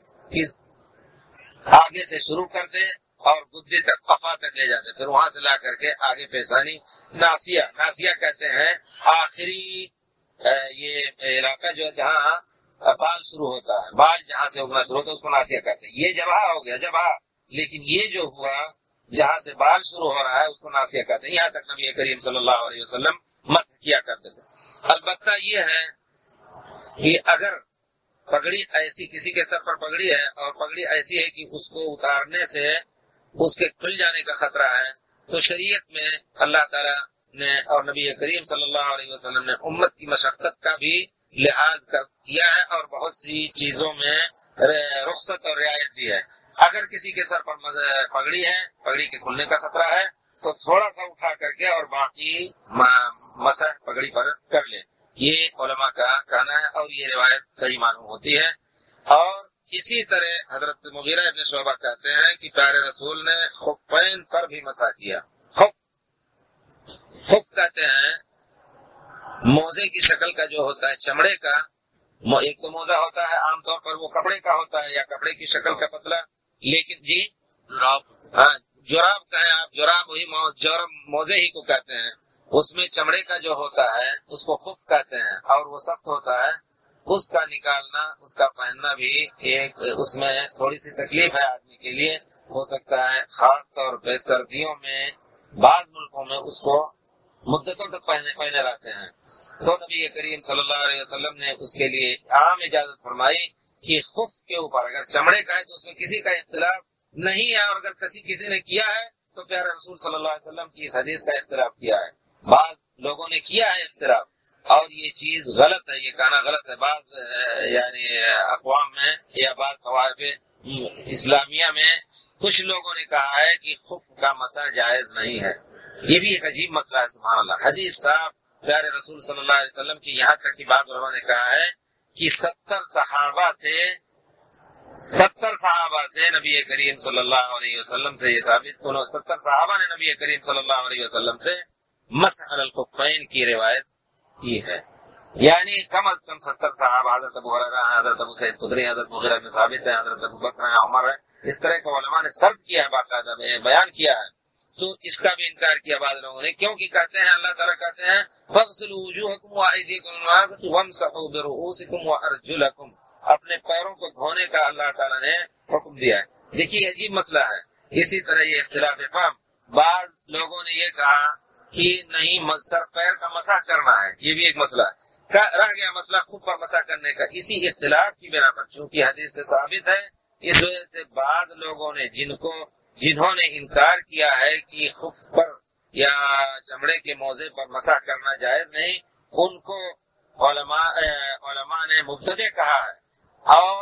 آگے سے شروع کرتے اور گدے تک قفا تک لے جاتے، پھر وہاں سے لا کر کے آگے پیشانی ناسیہ ناسیہ کہتے ہیں آخری یہ علاقہ جو جہاں بال شروع ہوتا ہے، بال جہاں سے اگنا شروع ہوتا ہے اس کو ناسیہ کہتے ہیں. یہ جبہہ ہو گیا جبہہ، لیکن یہ جو ہوا جہاں سے بال شروع ہو رہا ہے اس کو ناسیہ کہتے ہیں. یہاں تک نبی کریم صلی اللہ علیہ وسلم مسح کیا کرتے تھے. البتہ یہ ہے کہ اگر پگڑی ایسی کسی کے سر پر پگڑی ہے اور پگڑی ایسی ہے کہ اس کو اتارنے سے اس کے کھل جانے کا خطرہ ہے، تو شریعت میں اللہ تعالیٰ نے اور نبی کریم صلی اللہ علیہ وسلم نے امت کی مشقت کا بھی لحاظ کیا ہے اور بہت سی چیزوں میں رخصت اور رعایت دی ہے. اگر کسی کے سر پر پگڑی ہے، پگڑی کے کھلنے کا خطرہ ہے، تو تھوڑا سا اٹھا کر کے اور باقی مسح پگڑی پر کر لے. یہ علماء کا کہنا ہے اور یہ روایت صحیح معلوم ہوتی ہے. اور اسی طرح حضرت مغیرہ ابن شعبہ کہتے ہیں کہ پیارے رسول نے خفین پر بھی مسح کیا. خف خف کہتے ہیں موزے کی شکل کا جو ہوتا ہے چمڑے کا، ایک تو موزہ ہوتا ہے عام طور پر وہ کپڑے کا ہوتا ہے یا کپڑے کی شکل کا پتلا، لیکن جی جراب ہاں جراب کہیں آپ، جراب وہی موزے ہی کو کہتے ہیں. اس میں چمڑے کا جو ہوتا ہے اس کو خف کہتے ہیں اور وہ سخت ہوتا ہے. اس کا نکالنا اس کا پہننا بھی ایک اس میں تھوڑی سی تکلیف ہے آدمی کے لیے. ہو سکتا ہے خاص طور پہ سردیوں میں بعض ملکوں میں اس کو مدتوں تک پہنے پہنے رہتے ہیں. تو نبی کریم صلی اللہ علیہ وسلم نے اس کے لیے عام اجازت فرمائی کہ خف کے اوپر اگر چمڑے کا ہے تو اس میں کسی کا اختلاف نہیں ہے، اور اگر کسی کسی نے کیا ہے تو پیارے رسول صلی اللہ علیہ وسلم کی اس حدیث کا اختلاف کیا ہے۔ بعض لوگوں نے کیا ہے اختلاف، اور یہ چیز غلط ہے، یہ کہنا غلط ہے۔ بعض یعنی اقوام میں یا بعض طوائف اسلامیہ میں کچھ لوگوں نے کہا ہے کہ خف کا مسح جائز نہیں ہے۔ یہ بھی ایک عجیب مسئلہ ہے، سبحان اللہ۔ حدیث صاحب پیارے رسول صلی اللہ علیہ وسلم کی یہاں تک کی بات انہوں نے کہا ہے کہ ستر صحابہ سے ستر صحابہ سے نبی کریم صلی اللہ علیہ وسلم سے یہ ثابت، ستر صحابہ نے نبی کریم صلی اللہ علیہ وسلم سے مسح علی الخفین کی روایت کی ہے، یعنی کم از کم ستر صحابہ، حضرت ابو ہریرہ ہیں، حضرت ابو سعید خدری، حضرت مغیرہ بن ثابت ہیں، حضرت ابو بکر ہیں، عمر ہے، اس طرح کے علماء نے سرد کیا ہے، باقاعدہ بیان کیا ہے۔ تو اس کا بھی انکار کیا بعض لوگوں نے، کیونکہ کہتے ہیں اللہ تعالیٰ کہتے ہیں فاغسلوا وجوہکم وایدیکم وامسحوا برؤوسکم وارجلکم، اپنے پیروں کو دھونے کا اللہ تعالیٰ نے حکم دیا ہے۔ دیکھیے عجیب مسئلہ ہے۔ اسی طرح یہ اختلاف فہم، بعض لوگوں نے یہ کہا کہ نہیں سر پیر کا مسح کرنا ہے، یہ بھی ایک مسئلہ ہے۔ رہ گیا مسئلہ خف پر مسح کرنے کا، اسی اختلاف کی بنا پر چونکہ حدیث سے ثابت ہے، اس وجہ سے بعض لوگوں نے جن کو جنہوں نے انکار کیا ہے کہ خف پر یا چمڑے کے موزے پر مسح کرنا جائز نہیں، ان کو علماء علماء نے مبتدع کہا ہے، اور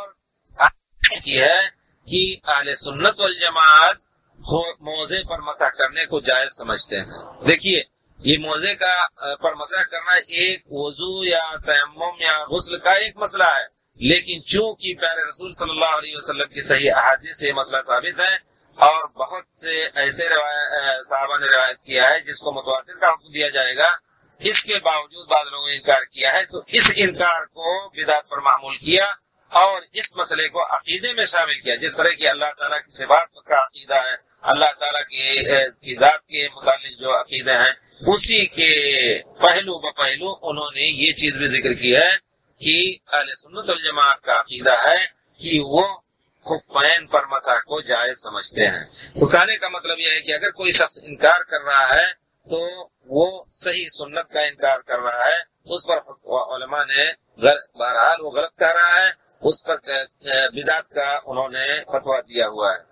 کی ہے کہ اہل سنت والجماعت موزے پر مسح کرنے کو جائز سمجھتے ہیں۔ دیکھیے یہ موزے کا پر مسح کرنا ایک وضو یا تیمم یا غسل کا ایک مسئلہ ہے، لیکن چونکہ پیارے رسول صلی اللہ علیہ وسلم کی صحیح احادیث سے یہ مسئلہ ثابت ہے، اور بہت سے ایسے صحابہ نے روایت کیا ہے جس کو متواتر کا حکم دیا جائے گا، اس کے باوجود بعض لوگوں نے انکار کیا ہے، تو اس انکار کو بدعت پر معمول کیا اور اس مسئلے کو عقیدے میں شامل کیا۔ جس طرح کہ اللہ تعالیٰ کی صفات کا عقیدہ ہے، اللہ تعالیٰ کی ذات کے متعلق جو عقیدے ہیں، اسی کے پہلو بپہلو انہوں نے یہ چیز بھی ذکر کی ہے کہ اہل سنت والجماعت کا عقیدہ ہے کہ وہ خفین پر مسح کو جائز سمجھتے ہیں۔ تو کہنے کا مطلب یہ ہے کہ اگر کوئی شخص انکار کر رہا ہے تو وہ صحیح سنت کا انکار کر رہا ہے، اس پر علماء نے بہرحال وہ غلط کہہ رہا ہے، اس پر بدعت کا انہوں نے فتویٰ دیا ہوا ہے۔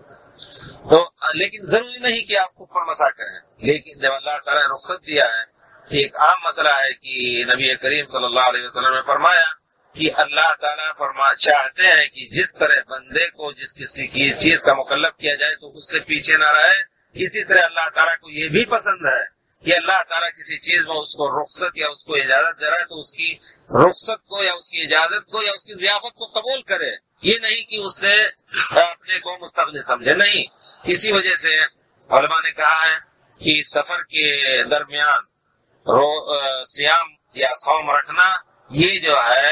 تو لیکن ضروری نہیں کہ آپ خف پر مسح کریں، لیکن جب اللہ تعالیٰ نے رخصت دیا ہے، ایک عام مسئلہ ہے کہ نبی کریم صلی اللہ علیہ وسلم نے فرمایا کہ اللہ تعالیٰ فرما چاہتے ہیں کہ جس طرح بندے کو جس کسی کی چیز کا مکلف کیا جائے تو اس سے پیچھے نہ رہے، اسی طرح اللہ تعالیٰ کو یہ بھی پسند ہے کہ اللہ تعالیٰ کسی چیز میں اس کو رخصت یا اس کو اجازت دے رہا ہے تو اس کی رخصت کو یا اس کی اجازت کو یا اس کی ضیافت کو قبول کرے، یہ نہیں کہ اس سے اپنے کو مستغنی سمجھے، نہیں۔ اسی وجہ سے علماء نے کہا ہے کہ سفر کے درمیان رو سیام یا صوم رکھنا یہ جو ہے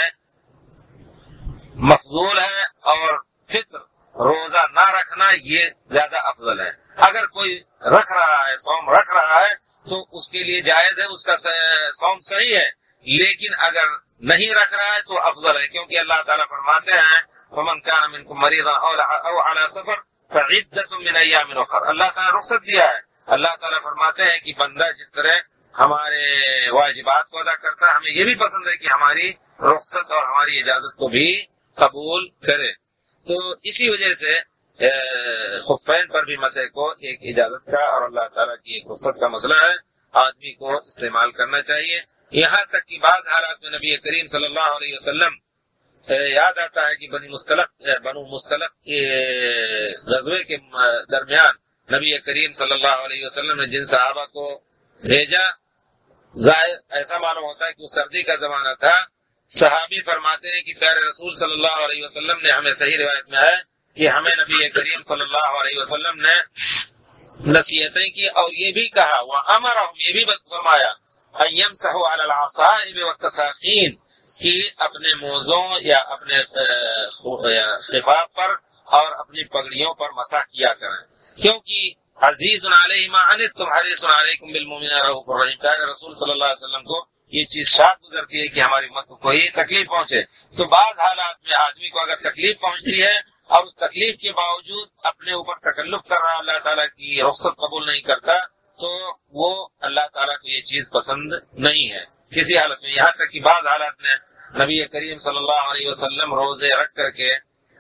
مفضول ہے، اور فطر روزہ نہ رکھنا یہ زیادہ افضل ہے۔ اگر کوئی رکھ رہا ہے، صوم رکھ رہا ہے تو اس کے لیے جائز ہے، اس کا صوم صحیح ہے، لیکن اگر نہیں رکھ رہا ہے تو افضل ہے، کیونکہ اللہ تعالیٰ فرماتے ہیں وَمَنْ كَانَ مِنْكُمْ مَرِيضًا أَوْ عَلَى سَفَرٍ فَعِدَّةٌ مِنْ أَيَّامٍ أُخَرَ، اللہ تعالیٰ رخصت دیا ہے۔ اللہ تعالیٰ فرماتے ہیں کہ بندہ جس طرح ہمارے واجبات کو ادا کرتا ہے، ہمیں یہ بھی پسند ہے کہ ہماری رخصت اور ہماری اجازت کو بھی قبول کرے۔ تو اسی وجہ سے خفین پر بھی مسح کو ایک اجازت کا اور اللہ تعالیٰ کی ایک رخصت کا مسئلہ ہے، آدمی کو استعمال کرنا چاہیے۔ یہاں تک کہ بعض حالات میں نبی کریم صلی اللہ علیہ وسلم یاد آتا ہے کہ بنی مستلق بنو مستلق کے غزوے کے درمیان نبی کریم صلی اللہ علیہ وسلم نے جن صحابہ کو بھیجا، ظاہر ایسا معلوم ہوتا ہے کہ سردی کا زمانہ تھا، صحابی فرماتے ہیں کہ پیارے رسول صلی اللہ علیہ وسلم نے ہمیں، صحیح روایت میں ہے کہ ہمیں نبی کریم صلی اللہ علیہ وسلم نے نصیحتیں کی اور یہ بھی کہا وَأَمَرَهُمْ، یہ بھی فرمایا أَن يَمْسَحُوا عَلَى الْعَصَائِبِ وَالتَّسَاقِينِ، کہ اپنے موزوں یا اپنے خفاف پر اور اپنی پگڑیوں پر مسح کیا کریں، کیونکہ عزیز علیہ ما عنتم حریص علیکم بالمؤمنین رؤوف رحیم، پیارے رسول صلی اللہ علیہ وسلم کو یہ چیز شاد گزرتی ہے کہ ہماری امت کو کوئی تکلیف پہنچے۔ تو بعض حالات میں آدمی کو اگر تکلیف پہنچتی ہے اور اس تکلیف کے باوجود اپنے اوپر تکلف کر رہا، اللہ تعالیٰ کی رخصت قبول نہیں کرتا، تو وہ اللہ تعالیٰ کو یہ چیز پسند نہیں ہے۔ کسی حالت میں، یہاں تک کہ بعض حالات میں نبی کریم صلی اللہ علیہ وسلم روزے رکھ کر کے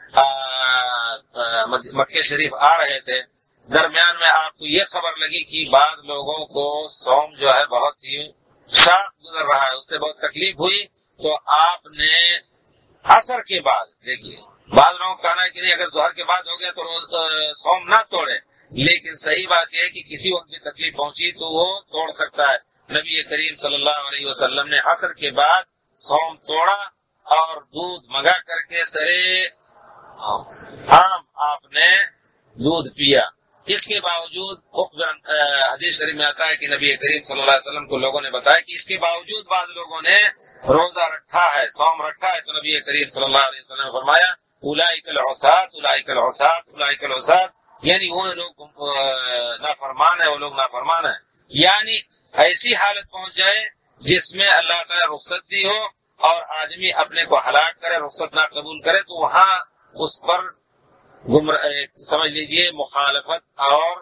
مکہ شریف آ رہے تھے، درمیان میں آپ کو یہ خبر لگی کہ بعض لوگوں کو صوم جو ہے بہت ہی شاق گزر رہا ہے، اس سے بہت تکلیف ہوئی، تو آپ نے عصر کے بعد، دیکھیے بعض لوگوں کا کہنا ہے کہ نہیں اگر ظہر کے بعد ہو گیا تو روز صوم نہ توڑے، لیکن صحیح بات یہ ہے کہ کسی وقت بھی تکلیف پہنچی تو وہ توڑ سکتا ہے۔ نبی کریم صلی اللہ علیہ وسلم نے عصر کے بعد صوم توڑا اور دودھ منگا کر کے سرے عام آپ نے دودھ پیا۔ اس کے باوجود حدیث شریف میں آتا ہے کہ نبی کریم صلی اللہ علیہ وسلم کو لوگوں نے بتایا کہ اس کے باوجود بعض لوگوں نے روزہ رکھا ہے، صوم رکھا ہے، تو نبی کریم صلی اللہ علیہ وسلم نے فرمایا اولئک العصاۃ اولئک العصاۃ اولئک العصاۃ، یعنی وہ لوگ نافرمان ہیں، وہ لوگ نافرمان ہیں، یعنی ایسی حالت پہنچ جائے جس میں اللہ تعالیٰ رخصت دی ہو اور آدمی اپنے کو ہلاک کرے، رخصت نہ قبول کرے، تو وہاں اس پر سمجھ لیجئے مخالفت اور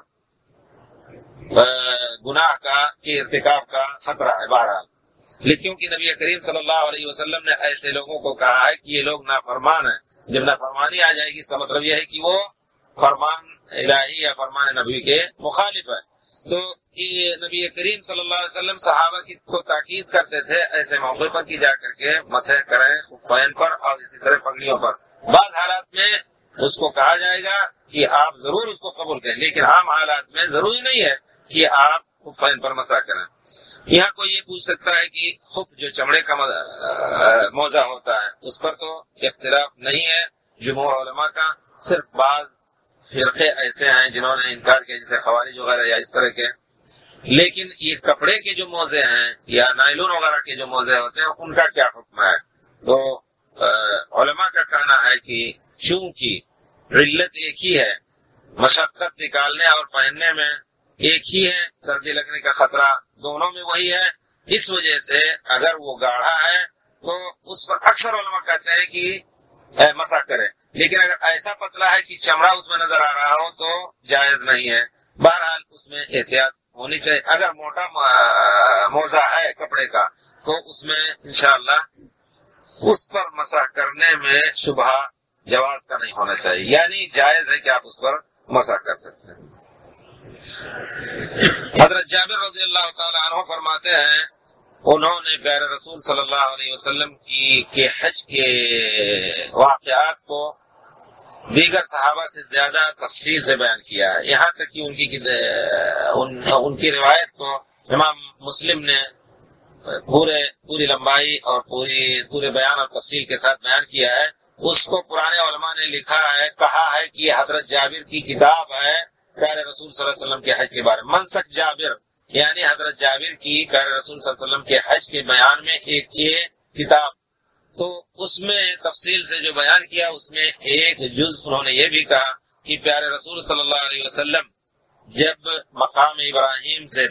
گناہ کا ارتکاب کا خطرہ ہے بہرحال۔ لیکن کیونکہ نبی کریم صلی اللہ علیہ وسلم نے ایسے لوگوں کو کہا ہے کہ یہ لوگ نافرمان ہیں، جب نافرمانی آ جائے گی اس کا مطلب یہ ہے کہ وہ فرمان الہی یا فرمان نبی کے مخالف ہے۔ تو یہ نبی کریم صلی اللہ علیہ وسلم صحابہ کی کو تاکید کرتے تھے ایسے موقع پر کی جا کر کے مسح کریں خفین پر اور اسی طرح پگڑیوں پر۔ بعض حالات میں اس کو کہا جائے گا کہ آپ ضرور اس کو قبول کریں، لیکن عام حالات میں ضروری نہیں ہے کہ آپ خفین پر مسح کریں۔ یہاں کوئی یہ پوچھ سکتا ہے کہ خف جو چمڑے کا موزہ ہوتا ہے اس پر تو اختلاف نہیں ہے جمہور علماء کا، صرف بعض فرقے ایسے ہیں جنہوں نے انکار کیا جیسے خوارج وغیرہ یا اس طرح کے، لیکن یہ کپڑے کے جو موزے ہیں یا نائلون وغیرہ کے جو موزے ہوتے ہیں ان کا کیا حکم ہے؟ تو علماء کا کہنا ہے کہ چونکہ علت ایک ہی ہے، مشقت نکالنے اور پہننے میں ایک ہی ہے، سردی لگنے کا خطرہ دونوں میں وہی ہے، اس وجہ سے اگر وہ گاڑھا ہے تو اس پر اکثر علماء کہتے ہیں کہ مسح کرے، لیکن اگر ایسا پتلا ہے کہ چمڑا اس میں نظر آ رہا ہو تو جائز نہیں ہے۔ بہرحال اس میں احتیاط ہونی چاہیے۔ اگر موٹا موزہ ہے کپڑے کا تو اس میں انشاءاللہ اس پر مسح کرنے میں شبہ جواز کا نہیں ہونا چاہیے، یعنی جائز ہے کہ آپ اس پر مسح کر سکتے ہیں۔ حضرت جابر رضی اللہ تعالی عنہ فرماتے ہیں انہوں نے پیارے رسول صلی اللہ علیہ وسلم کی کے حج کے واقعات کو دیگر صحابہ سے زیادہ تفصیل سے بیان کیا ہے، یہاں تک کہ ان کی ان, ان کی روایت کو امام مسلم نے پورے پوری لمبائی اور پوری پورے بیان اور تفصیل کے ساتھ بیان کیا ہے۔ اس کو پرانے علماء نے لکھا ہے، کہا ہے کہ یہ حضرت جابر کی کتاب ہے پیارے رسول صلی اللہ علیہ وسلم کے حج کے بارے میں، منسک جابر، یعنی حضرت جابر کی پیارے رسول صلی اللہ علیہ وسلم کے حج کے بیان میں ایک یہ کتاب، تو اس میں تفصیل سے جو بیان کیا اس میں ایک جز انہوں نے یہ بھی کہا کہ پیارے رسول صلی اللہ علیہ وسلم جب مقام ابراہیم سے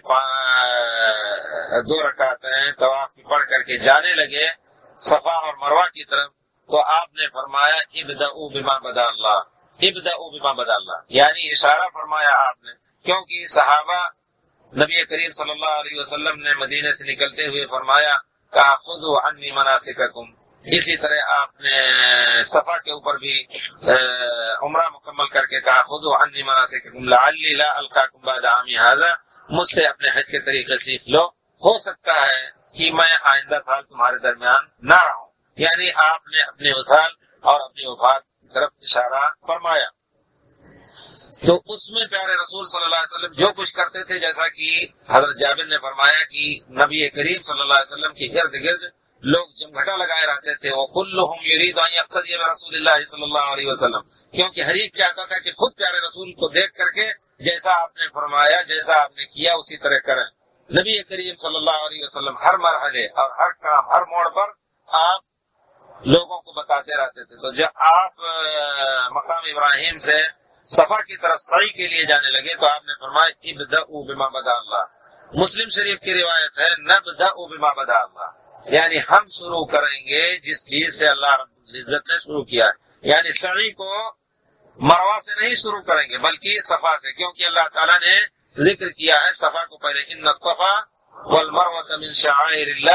دو رکعتیں طواف پڑھ کر کے جانے لگے صفا اور مروہ کی طرف، تو آپ نے فرمایا ابدؤوا بما بدا اللہ، ابدؤوا بما بدا اللہ، یعنی اشارہ فرمایا آپ نے، کیونکہ صحابہ نبی کریم صلی اللہ علیہ وسلم نے مدینے سے نکلتے ہوئے فرمایا کہا خذوا عنی مناسککم، اسی طرح آپ نے صفا کے اوپر بھی عمرہ مکمل کر کے کہا خذوا عنی مناسککم لعلی لا القاکم بعد عامی ھذا، مجھ سے اپنے حج کے طریقے سیکھ لو، ہو سکتا ہے کہ میں آئندہ سال تمہارے درمیان نہ رہوں، یعنی آپ نے اپنے وصال اور اپنی وفات کی طرف اشارہ فرمایا۔ تو اس میں پیارے رسول صلی اللہ علیہ وسلم جو کچھ کرتے تھے، جیسا کہ حضرت جابر نے فرمایا کہ نبی کریم صلی اللہ علیہ وسلم کے ارد گرد لوگ جمگھٹا لگائے رہتے تھے، وَكُلُّهُمْ يُرِيدُ أَن يَقْتَدِيَ بِرَسُولِ اللَّهِ صلی اللہ علیہ وسلم، کیونکہ ہر ایک چاہتا تھا کہ خود پیارے رسول کو دیکھ کر کے جیسا آپ نے فرمایا، جیسا آپ نے کیا اسی طرح کریں۔ نبی کریم صلی اللہ علیہ وسلم ہر مرحلے اور ہر کام ہر موڑ پر آپ لوگوں کو بتاتے رہتے تھے۔ تو جب آپ مقام ابراہیم سے صفا کی طرف سعی کے لیے جانے لگے تو آپ نے فرمایا ابدؤوا بما بدا اللہ۔ مسلم شریف کی روایت ہے نبدأ بما بدا اللہ، یعنی ہم شروع کریں گے جس چیز سے اللہ رب العزت نے شروع کیا ہے، یعنی سعی کو مروہ سے نہیں شروع کریں گے بلکہ صفا سے، کیونکہ اللہ تعالیٰ نے ذکر کیا ہے صفا کو پہلے ان الصفا والمروہ من شعائر اللہ،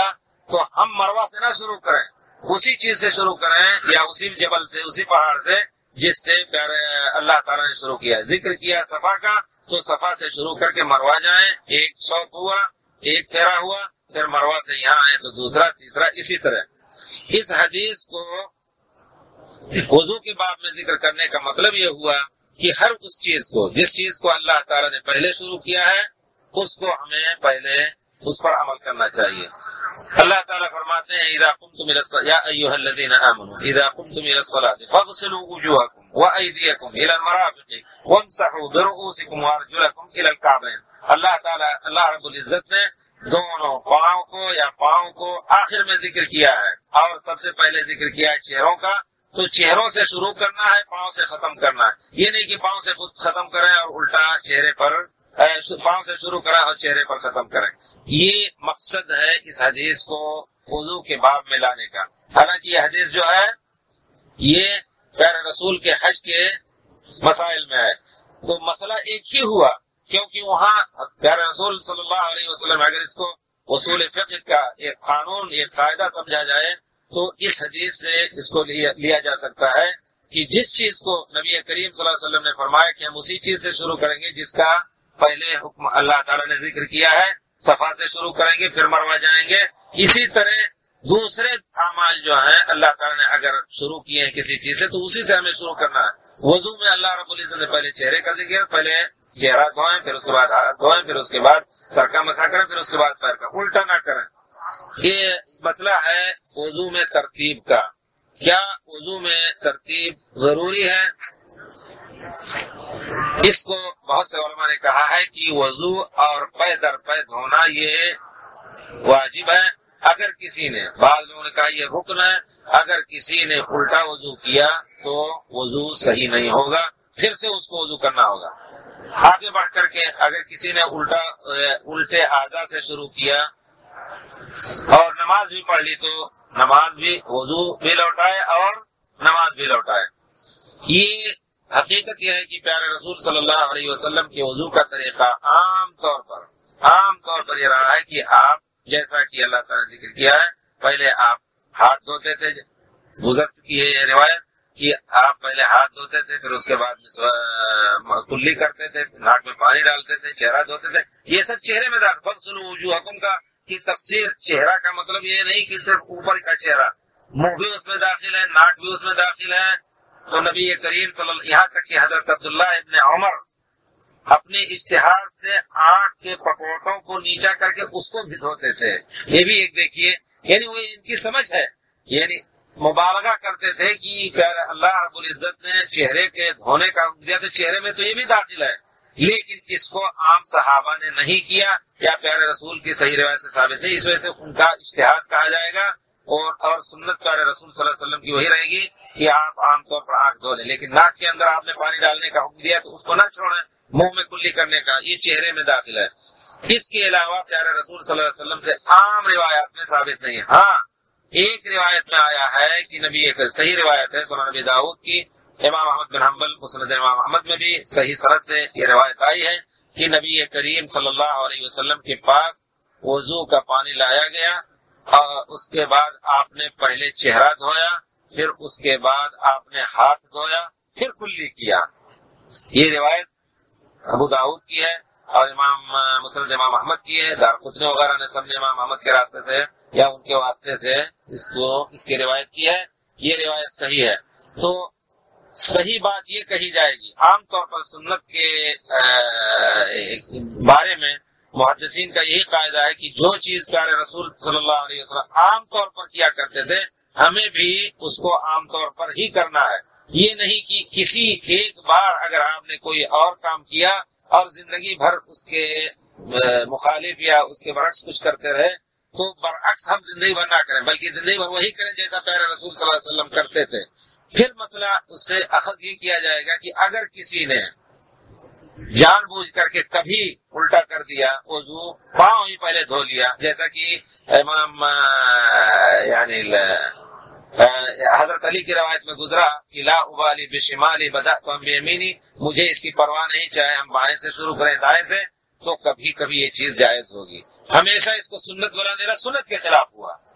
تو ہم مروہ سے نہ شروع کریں، اسی چیز سے شروع کریں یا اسی جبل سے، اسی پہاڑ سے جس سے پیارے اللہ تعالیٰ نے شروع کیا. ذکر کیا صفا کا تو صفا سے شروع کر کے مروہ جائیں، ایک شوط ہوا، ایک پھیرا ہوا، پھر مروہ سے یہاں آئے تو دوسرا، تیسرا، اسی طرح. اس حدیث کو وضو کے باب میں ذکر کرنے کا مطلب یہ ہوا کہ ہر اس چیز کو، جس چیز کو اللہ تعالیٰ نے پہلے شروع کیا ہے، اس کو ہمیں پہلے اس پر عمل کرنا چاہیے. اللہ تعالیٰ فرماتے ہیں اذا قمتم الى الصلاة یا ایھا الذین آمنوا اذا قمتم الى الصلاة فاغسلوا وجوهکم وایدیکم الى المرافق وامسحوا برؤوسکم وارجلکم الى الکعبین. اللہ تعالیٰ اللہ رب العزت نے دونوں پاؤں کو یا پاؤں کو آخر میں ذکر کیا ہے اور سب سے پہلے ذکر کیا ہے چہروں کا. تو چہروں سے شروع کرنا ہے، پاؤں سے ختم کرنا ہے. یہ نہیں کہ پاؤں سے خود ختم کریں اور الٹا چہرے پر، پاؤں سے شروع کریں اور چہرے پر ختم کریں. یہ مقصد ہے اس حدیث کو وضو کے باب میں لانے کا. حالانکہ یہ حدیث جو ہے یہ پیارے رسول کے حج کے مسائل میں ہے، تو مسئلہ ایک ہی ہوا، کیونکہ وہاں پیارے رسول صلی اللہ علیہ وسلم اگر اس کو اصول فقہ کا ایک قانون، ایک قاعدہ سمجھا جائے تو اس حدیث سے اس کو لیا جا سکتا ہے کہ جس چیز کو نبی کریم صلی اللہ علیہ وسلم نے فرمایا کہ ہم اسی چیز سے شروع کریں گے جس کا پہلے حکم اللہ تعالیٰ نے ذکر کیا ہے، صفا سے شروع کریں گے پھر مروہ جائیں گے. اسی طرح دوسرے اعمال جو ہیں اللہ تعالیٰ نے اگر شروع کیے ہیں کسی چیز سے تو اسی سے ہمیں شروع کرنا ہے. وضو میں اللہ رب العزت نے پہلے چہرے کا ذکر، پہلے چہرہ دھوئیں، پھر اس کے بعد ہاتھ دھوئیں، پھر اس کے بعد سر کا مسح کریں، پھر اس کے بعد پیر کا. الٹا نہ کریں. یہ مسئلہ ہے وضو میں ترتیب کا. کیا وضو میں ترتیب ضروری ہے؟ اس کو بہت سے علماء نے کہا ہے کہ وضو اور پے در پے دھونا یہ واجب ہے. اگر کسی نے، بعض لوگوں نے کہا یہ رکن ہے، اگر کسی نے الٹا وضو کیا تو وضو صحیح نہیں ہوگا، پھر سے اس کو وضو کرنا ہوگا. آگے بڑھ کر کے اگر کسی نے الٹا الٹے اعضاء سے شروع کیا اور نماز بھی پڑھ لی تو نماز بھی، وضو بھی لوٹائے اور نماز بھی لوٹائے. یہ حقیقت یہ ہے کہ پیارے رسول صلی اللہ علیہ وسلم کے وضو کا طریقہ عام طور پر عام طور پر یہ رہا ہے کہ آپ جیسا کہ اللہ تعالیٰ نے ذکر کیا ہے، پہلے آپ ہاتھ دھوتے تھے. گزر چکی ہے یہ روایت کہ آپ پہلے ہاتھ دھوتے تھے، پھر اس کے بعد کلی کرتے تھے، ناک میں پانی ڈالتے تھے، چہرہ دھوتے تھے. یہ سب چہرے میں داخل. فغسلوا وجوہکم کا کی تفسیر چہرہ کا مطلب یہ نہیں کہ صرف اوپر کا چہرہ، منہ بھی اس میں داخل ہے، ناک بھی اس میں داخل ہے. تو نبی کریم صلی اللہ یہاں تک کہ حضرت عبداللہ ابن عمر اپنے اشتہار سے آنکھ کے پکوٹوں کو نیچا کر کے اس کو بھی دھوتے تھے. یہ بھی ایک دیکھیے، یعنی وہ ان کی سمجھ ہے، یعنی مبالغہ کرتے تھے کہ پیارے اللہ رب العزت نے چہرے کے دھونے کا حکم دیا تو چہرے میں تو یہ بھی داخل ہے، لیکن اس کو عام صحابہ نے نہیں کیا. کیا پیارے رسول کی صحیح روایت سے ثابت ہے، اس وجہ سے ان کا اجتہاد کہا جائے گا. اور اور سنت پیارے رسول صلی اللہ علیہ وسلم کی وہی رہے گی کہ آپ عام طور پر آنکھ دھو لیں، لیکن ناک کے اندر آپ نے پانی ڈالنے کا حکم دیا تو اس کو نہ چھوڑیں. منہ میں کلی کرنے کا یہ چہرے میں داخل ہے. اس کے علاوہ پیارے رسول صلی اللہ علیہ وسلم سے عام روایات میں ثابت نہیں ہے. ہاں ایک روایت میں آیا ہے کہ نبی ایک صحیح روایت ہے سنن نبی داؤد کی، امام احمد بن حنبل مسند امام احمد میں بھی صحیح سند سے یہ روایت آئی ہے کہ نبی کریم صلی اللہ علیہ وسلم کے پاس وضو کا پانی لایا گیا اور اس کے بعد آپ نے پہلے چہرہ دھویا، پھر اس کے بعد آپ نے ہاتھ دھویا، پھر کلی کیا. یہ روایت ابو داؤد کی ہے اور امام مسند امام احمد کی ہے. دارقطنی وغیرہ نے سب نے امام احمد کے راستے سے یا ان کے واسطے سے اس کو اس کی روایت کی ہے. یہ روایت صحیح ہے. تو صحیح بات یہ کہی جائے گی عام طور پر سنت کے بارے میں محدثین کا یہی قاعدہ ہے کہ جو چیز پیارے رسول صلی اللہ علیہ وسلم عام طور پر کیا کرتے تھے ہمیں بھی اس کو عام طور پر ہی کرنا ہے. یہ نہیں کہ کسی ایک بار اگر آپ نے کوئی اور کام کیا اور زندگی بھر اس کے مخالف یا اس کے برعکس کچھ کرتے رہے تو برعکس ہم زندگی بھر نہ کریں بلکہ زندگی بھر وہی کریں جیسا پیارے رسول صلی اللہ علیہ وسلم کرتے تھے. پھر مسئلہ اس سے اخذ یہ کیا جائے گا کہ اگر کسی نے جان بوجھ کر کے کبھی الٹا کر دیا، وضو پاؤں ہی پہلے دھو لیا، جیسا کہ امام یعنی حضرت علی کی روایت میں گزرا کہ لا ابالی بشمالی بدأت بیمینی، مجھے اس کی پرواہ نہیں، چاہے ہم بائیں سے شروع کریں دائیں سے، تو کبھی کبھی یہ چیز جائز ہوگی. ہمیشہ اس کو سنت بنا دینا سنت کے خلاف ہوا.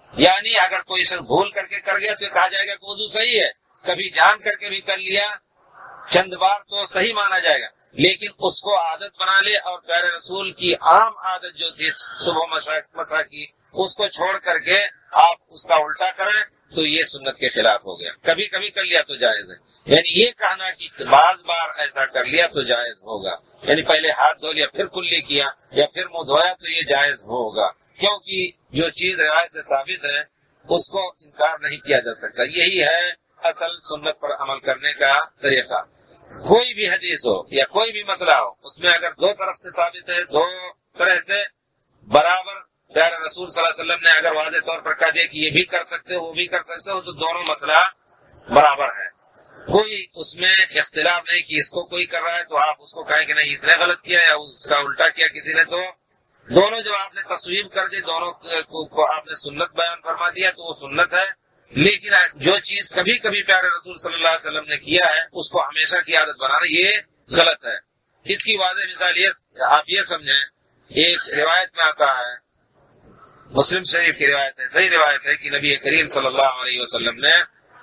یعنی اگر کوئی صرف بھول کر کے کر گیا تو کہا جائے گا کہ وضو صحیح ہے، کبھی جان کر کے بھی کر لیا چند بار تو صحیح مانا جائے گا، لیکن اس کو عادت بنا لے اور پیارے رسول کی عام عادت جو تھی صبح مسا کی اس کو چھوڑ کر کے آپ اس کا الٹا کریں تو یہ سنت کے خلاف ہو گیا۔ کبھی کبھی کر لیا تو جائز ہے، یعنی یہ کہنا کہ بعض بار ایسا کر لیا تو جائز ہوگا، یعنی پہلے ہاتھ دھو لیا پھر کلی کیا یا پھر منہ دھویا تو یہ جائز ہوگا، کیونکہ جو چیز روایت سے ثابت ہے اس کو انکار نہیں کیا جا سکتا۔ یہی ہے اصل سنت پر عمل کرنے کا طریقہ۔ کوئی بھی حدیث ہو یا کوئی بھی مسئلہ ہو، اس میں اگر دو طرف سے ثابت ہے، دو طرح سے برابر پیارے رسول صلی اللہ علیہ وسلم نے اگر واضح طور پر کہا دیا کہ یہ بھی کر سکتے ہو وہ بھی کر سکتے ہو تو دونوں مسئلہ برابر ہے، کوئی اس میں اختلاف نہیں کہ اس کو کوئی کر رہا ہے تو آپ اس کو کہیں کہ نہیں اس نے غلط کیا یا اس کا الٹا کیا کسی نے، تو دونوں جو آپ نے تصویب کر دی دونوں کو آپ نے سنت بیان فرما دیا تو وہ سنت ہے، لیکن جو چیز کبھی کبھی پیارے رسول صلی اللہ علیہ وسلم نے کیا ہے اس کو ہمیشہ کی عادت بنانا یہ غلط ہے۔ اس کی واضح مثال یہ آپ یہ سمجھیں، ایک روایت میں آتا ہے، مسلم شریف کی روایت ہے، صحیح روایت ہے کہ نبی کریم صلی اللہ علیہ وسلم نے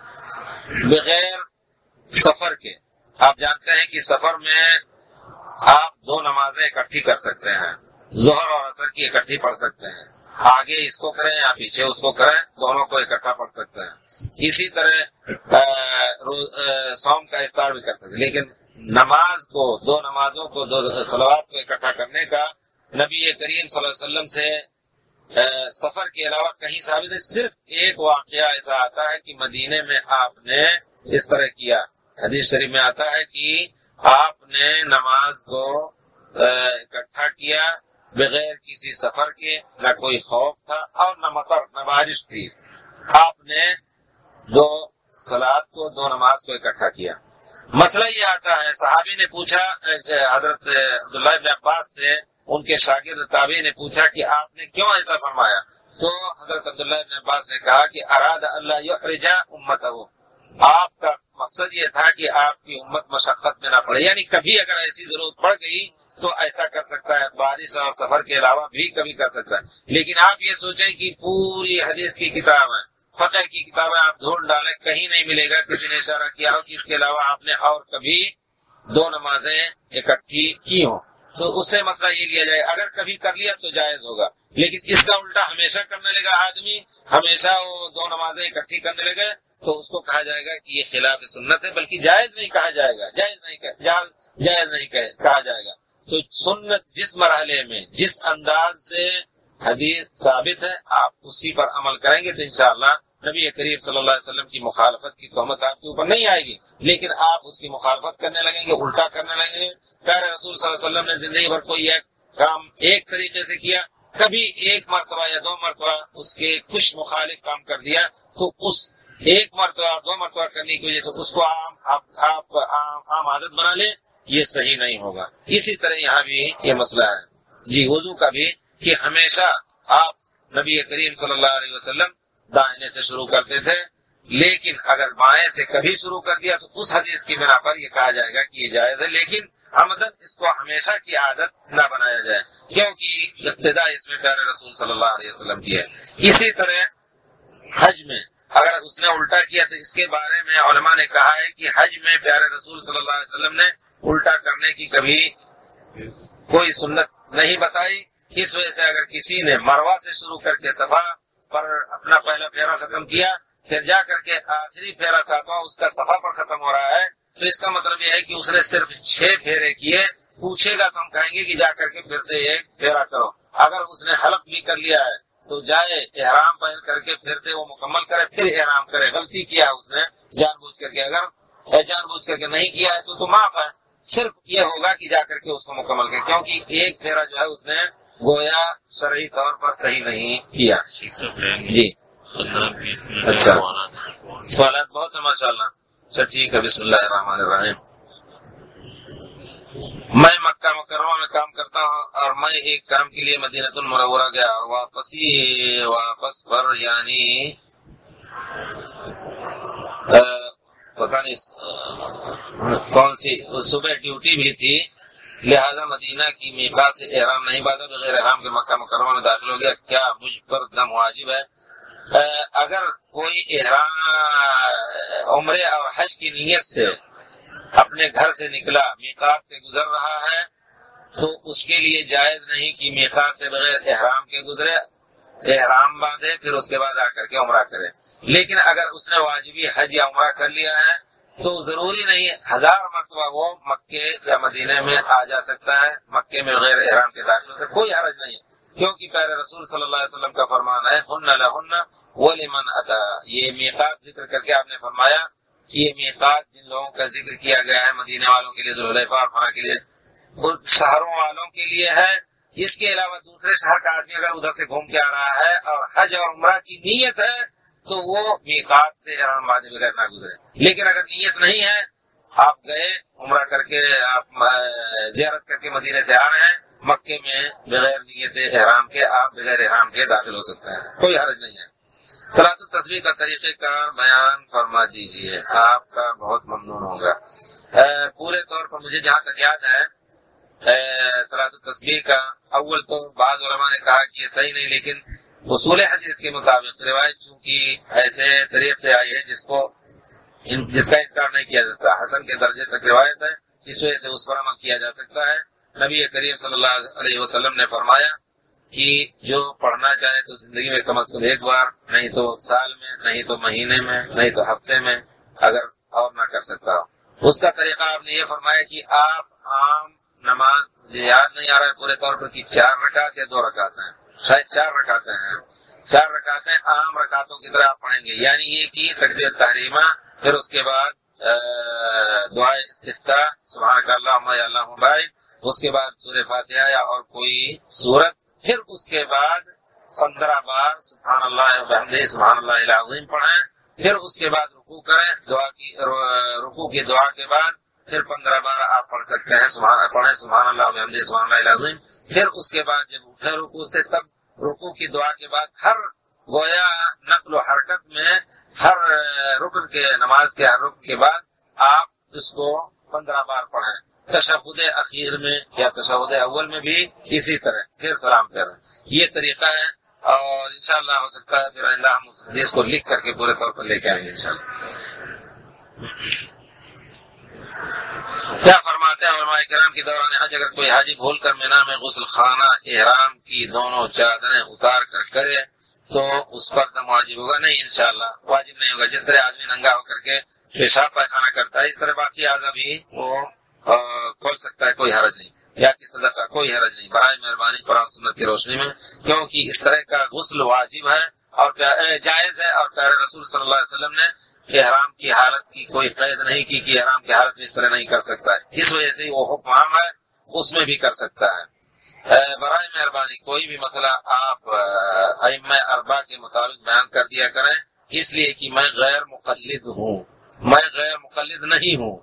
بغیر سفر کے، آپ جانتے ہیں کہ سفر میں آپ دو نمازیں اکٹھی کر سکتے ہیں، ظہر اور عصر کی اکٹھی پڑھ سکتے ہیں، آگے اس کو کریں یا پیچھے اس کو کریں، دونوں کو اکٹھا پڑھ سکتے ہیں، اسی طرح صوم کا افطار بھی کر سکتے ہیں، لیکن نماز کو دو نمازوں کو دو صلوات کو اکٹھا کرنے کا نبی کریم صلی اللہ علیہ وسلم سے سفر کے علاوہ کہیں ثابت ہے۔ صرف ایک واقعہ ایسا آتا ہے کہ مدینے میں آپ نے اس طرح کیا، حدیث شریف میں آتا ہے کہ آپ نے نماز کو اکٹھا کیا بغیر کسی سفر کے، نہ کوئی خوف تھا اور نہ مطر نہ بارش تھی، آپ نے دو صلوات کو دو نماز کو اکٹھا کیا۔ مسئلہ یہ آتا ہے، صحابی نے پوچھا حضرت عبداللہ ابن عباس سے، ان کے شاگرد تابعی نے پوچھا کہ آپ نے کیوں ایسا فرمایا، تو حضرت عبداللہ ابن عباس نے کہا کہ اراد اللہ یحرج امتہ، آپ کا مقصد یہ تھا کہ آپ کی امت مشقت میں نہ پڑے، یعنی کبھی اگر ایسی ضرورت پڑ گئی تو ایسا کر سکتا ہے، بارش اور سفر کے علاوہ بھی کبھی کر سکتا ہے، لیکن آپ یہ سوچیں کہ پوری حدیث کی کتاب ہے، فقہ کی کتابیں آپ ڈھونڈ ڈالیں کہیں نہیں ملے گا کسی نے اشارہ کیا ہو کہ اس کے علاوہ آپ نے اور کبھی دو نمازیں اکٹھی کی ہوں، تو اس سے مسئلہ یہ لیا جائے اگر کبھی کر لیا تو جائز ہوگا، لیکن اس کا الٹا ہمیشہ کرنے لگا آدمی، ہمیشہ وہ دو نمازیں اکٹھی کرنے لگے تو اس کو کہا جائے گا کہ یہ خلاف سنت ہے، بلکہ جائز نہیں کہا جائے گا، جائز نہیں کہ جائز نہیں کہا جائے گا۔ تو سنت جس مرحلے میں جس انداز سے حدیث ثابت ہے آپ اسی پر عمل کریں گے تو انشاءاللہ نبی کریم صلی اللہ علیہ وسلم کی مخالفت کی تہمت آپ کے اوپر نہیں آئے گی، لیکن آپ اس کی مخالفت کرنے لگیں گے، الٹا کرنے لگیں گے۔ پیارے رسول صلی اللہ علیہ وسلم نے زندگی بھر کوئی ایک کام ایک طریقے سے کیا، کبھی ایک مرتبہ یا دو مرتبہ اس کے کچھ مخالف کام کر دیا تو اس ایک مرتبہ دو مرتبہ کرنے کی وجہ سے اس کو عام آپ, آپ عام, عام عادت بنا لیں، یہ صحیح نہیں ہوگا۔ اسی طرح یہاں بھی یہ مسئلہ ہے جی وضو کا بھی کہ ہمیشہ آپ نبی کریم صلی اللہ علیہ وسلم دائنے سے شروع کرتے تھے، لیکن اگر بائیں سے کبھی شروع کر دیا تو اس حدیث کی بنا پر یہ کہا جائے گا کہ یہ جائز ہے، لیکن عمدن اس کو ہمیشہ کی عادت نہ بنایا جائے کیونکہ ابتدا اس میں پیارے رسول صلی اللہ علیہ وسلم کی ہے۔ اسی طرح حج میں اگر اس نے الٹا کیا تو اس کے بارے میں علماء نے کہا ہے کہ حج میں پیارے رسول صلی اللہ علیہ وسلم نے الٹا کرنے کی کبھی کوئی سنت نہیں بتائی، اس وجہ سے اگر کسی نے مروہ سے شروع کر کے صفا پر اپنا پہلا پھیرا ختم کیا پھر جا کر کے آخری پھیرا ساتواں اس کا صفا پر ختم ہو رہا ہے تو اس کا مطلب یہ ہے کہ اس نے صرف چھ پھیرے کیے، پوچھے گا تو ہم کہیں گے کہ جا کر کے پھر سے ایک پھیرا کرو۔ اگر اس نے حلق بھی کر لیا ہے تو جائے احرام پہن کر کے پھر سے وہ مکمل کرے پھر احرام کرے، غلطی کیا اس نے جان بوجھ کر کے، اگر جان بوجھ کر کے نہیں کیا ہے تو تو معاف ہے، صرف یہ ہوگا کہ جا کر کے اس کو مکمل کرے کیونکہ ایک پھیرا جو ہے اس نے گویا شرعی طور پر صحیح نہیں کیا۔ جی اچھا سوالات بہت ہے ماشاء اللہ۔ اچھا ٹھیک ہے، بسم اللہ الرحمن الرحیم۔ میں مکہ مکرمہ میں کام کرتا ہوں اور میں ایک کام کے لیے مدینہ المنورہ گیا اور واپسی واپس پر یعنی پتہ نہیں کون سی صبح ڈیوٹی بھی تھی، لہذا مدینہ کی میقات سے احرام نہیں باندھا، بغیر احرام کے مکہ مکرمہ میں داخل ہو گیا، کیا مجھ پر دم واجب ہے؟ اگر کوئی احرام عمرے اور حج کی نیت سے اپنے گھر سے نکلا، میقات سے گزر رہا ہے، تو اس کے لیے جائز نہیں کہ میقات سے بغیر احرام کے گزرے، احرام باندھے پھر اس کے بعد آ کر کے عمرہ کرے۔ لیکن اگر اس نے واجبی حج یا عمرہ کر لیا ہے تو ضروری نہیں ہزار مرتبہ وہ مکے یا مدینے میں آ جا سکتا ہے، مکے میں غیر احرام کے داخل سے کوئی حرج نہیں ہے، کیونکہ پیارے رسول صلی اللہ علیہ وسلم کا فرمان ہے ہن لہن ولمن اتی۔ یہ میقات ذکر کر کے آپ نے فرمایا کہ یہ میقات جن لوگوں کا ذکر کیا گیا ہے مدینے والوں کے لیے، ذوالحلیفہ اور فلاں کے لیے، ان شہروں والوں کے لیے ہے۔ اس کے علاوہ دوسرے شہر کا آدمی اگر ادھر سے گھوم کے آ رہا ہے اور حج اور عمرہ کی نیت ہے تو وہ میقات سے احرام باندھے بغیر نہ گزرے۔ لیکن اگر نیت نہیں ہے، آپ گئے عمرہ کر کے، آپ زیارت کر کے مدینے سے آ رہے ہیں، مکے میں بغیر نیت احرام کے آپ بغیر احرام کے داخل ہو سکتے ہیں، کوئی حرج نہیں ہے۔ صلاۃ التسبیح کا طریقہ کار بیان فرما دیجیے، آپ کا بہت ممنون ہوگا۔ پورے طور پر مجھے جہاں تک یاد ہے صلاۃ التسبیح کا اول تو بعض علماء نے کہا کہ یہ صحیح نہیں، لیکن اصول حدیث کے مطابق روایت چونکہ ایسے طریق سے آئی ہے جس کو جس کا انکار نہیں کیا جاتا، حسن کے درجے تک روایت ہے، اس وجہ سے اس پر عمل کیا جا سکتا ہے۔ نبی کریم صلی اللہ علیہ وسلم نے فرمایا کہ جو پڑھنا چاہے تو زندگی میں کم از کم ایک بار، نہیں تو سال میں، نہیں تو مہینے میں، نہیں تو ہفتے میں، اگر اور نہ کر سکتا ہو۔ اس کا طریقہ آپ نے یہ فرمایا کہ آپ عام نماز، مجھے یاد نہیں آ رہا ہے پورے طور پر کہ چار رکعت یا دو رکعت ہیں، شاید چار رکعتیں ہیں، چار رکعتیں عام رکعتوں کی طرح آپ پڑھیں گے، یعنی یہ کہ تکبیر تحریمہ، پھر اس کے بعد دعائے استفتاح سبحانک اللہم یا اللہم بارک، اس کے بعد سورہ فاتحہ یا اور کوئی سورت، پھر اس کے بعد پندرہ بار سبحان اللہ وبحمدہ سبحان اللہ العظیم پڑھیں، پھر اس کے بعد رکوع کریں، دعا کی رکوع کی دعا کے بعد پھر پندرہ بار آپ پڑھ سکتے ہیں، سبحان پڑھیں سبحان اللہ وبحمدہ سبحان اللہ العظیم، پھر اس کے بعد جب اٹھے رکوع سے تب رکوع کی دعا کے بعد ہر گویا نقل و حرکت میں ہر رکن کے نماز کے ہر رکن کے بعد آپ اس کو پندرہ بار پڑھیں، تشہد اخیر میں یا تشہد اول میں بھی اسی طرح، پھر سلام کریں۔ یہ طریقہ ہے اور انشاءاللہ ہو سکتا ہے پھر اللہ ہم اس حدیث کو لکھ کر کے پورے طور پر لے کے آئیں گے انشاءاللہ۔ کیا فرماتے ہیں علماء کرام کی دوران حج اگر کوئی حاجی بھول کر مینا میں غسل خانہ احرام کی دونوں چادریں اتار کر کرے تو اس پر دم واجب ہوگا؟ نہیں، انشاءاللہ واجب نہیں ہوگا۔ جس طرح آدمی ننگا ہو کر کے پیشاب پائخانہ کرتا ہے اس طرح باقی اعضاء بھی وہ کھول سکتا ہے، کوئی حرج نہیں، یا کی صدقہ کوئی حرج نہیں، برائے مہربانی قرآن سنت کی روشنی میں، کیونکہ اس طرح کا غسل واجب ہے اور جائز ہے، اور پیارے رسول صلی اللہ علیہ وسلم نے احرام کی حالت کی کوئی قید نہیں کی کہ احرام کی حالت میں اس طرح نہیں کر سکتا ہے، اس وجہ سے وہ حکم عام ہے، اس میں بھی کر سکتا ہے۔ برائے مہربانی کوئی بھی مسئلہ آپ ائمہ اربعہ کے مطابق بیان کر دیا کریں، اس لیے کہ میں غیر مقلد ہوں، میں غیر مقلد نہیں ہوں۔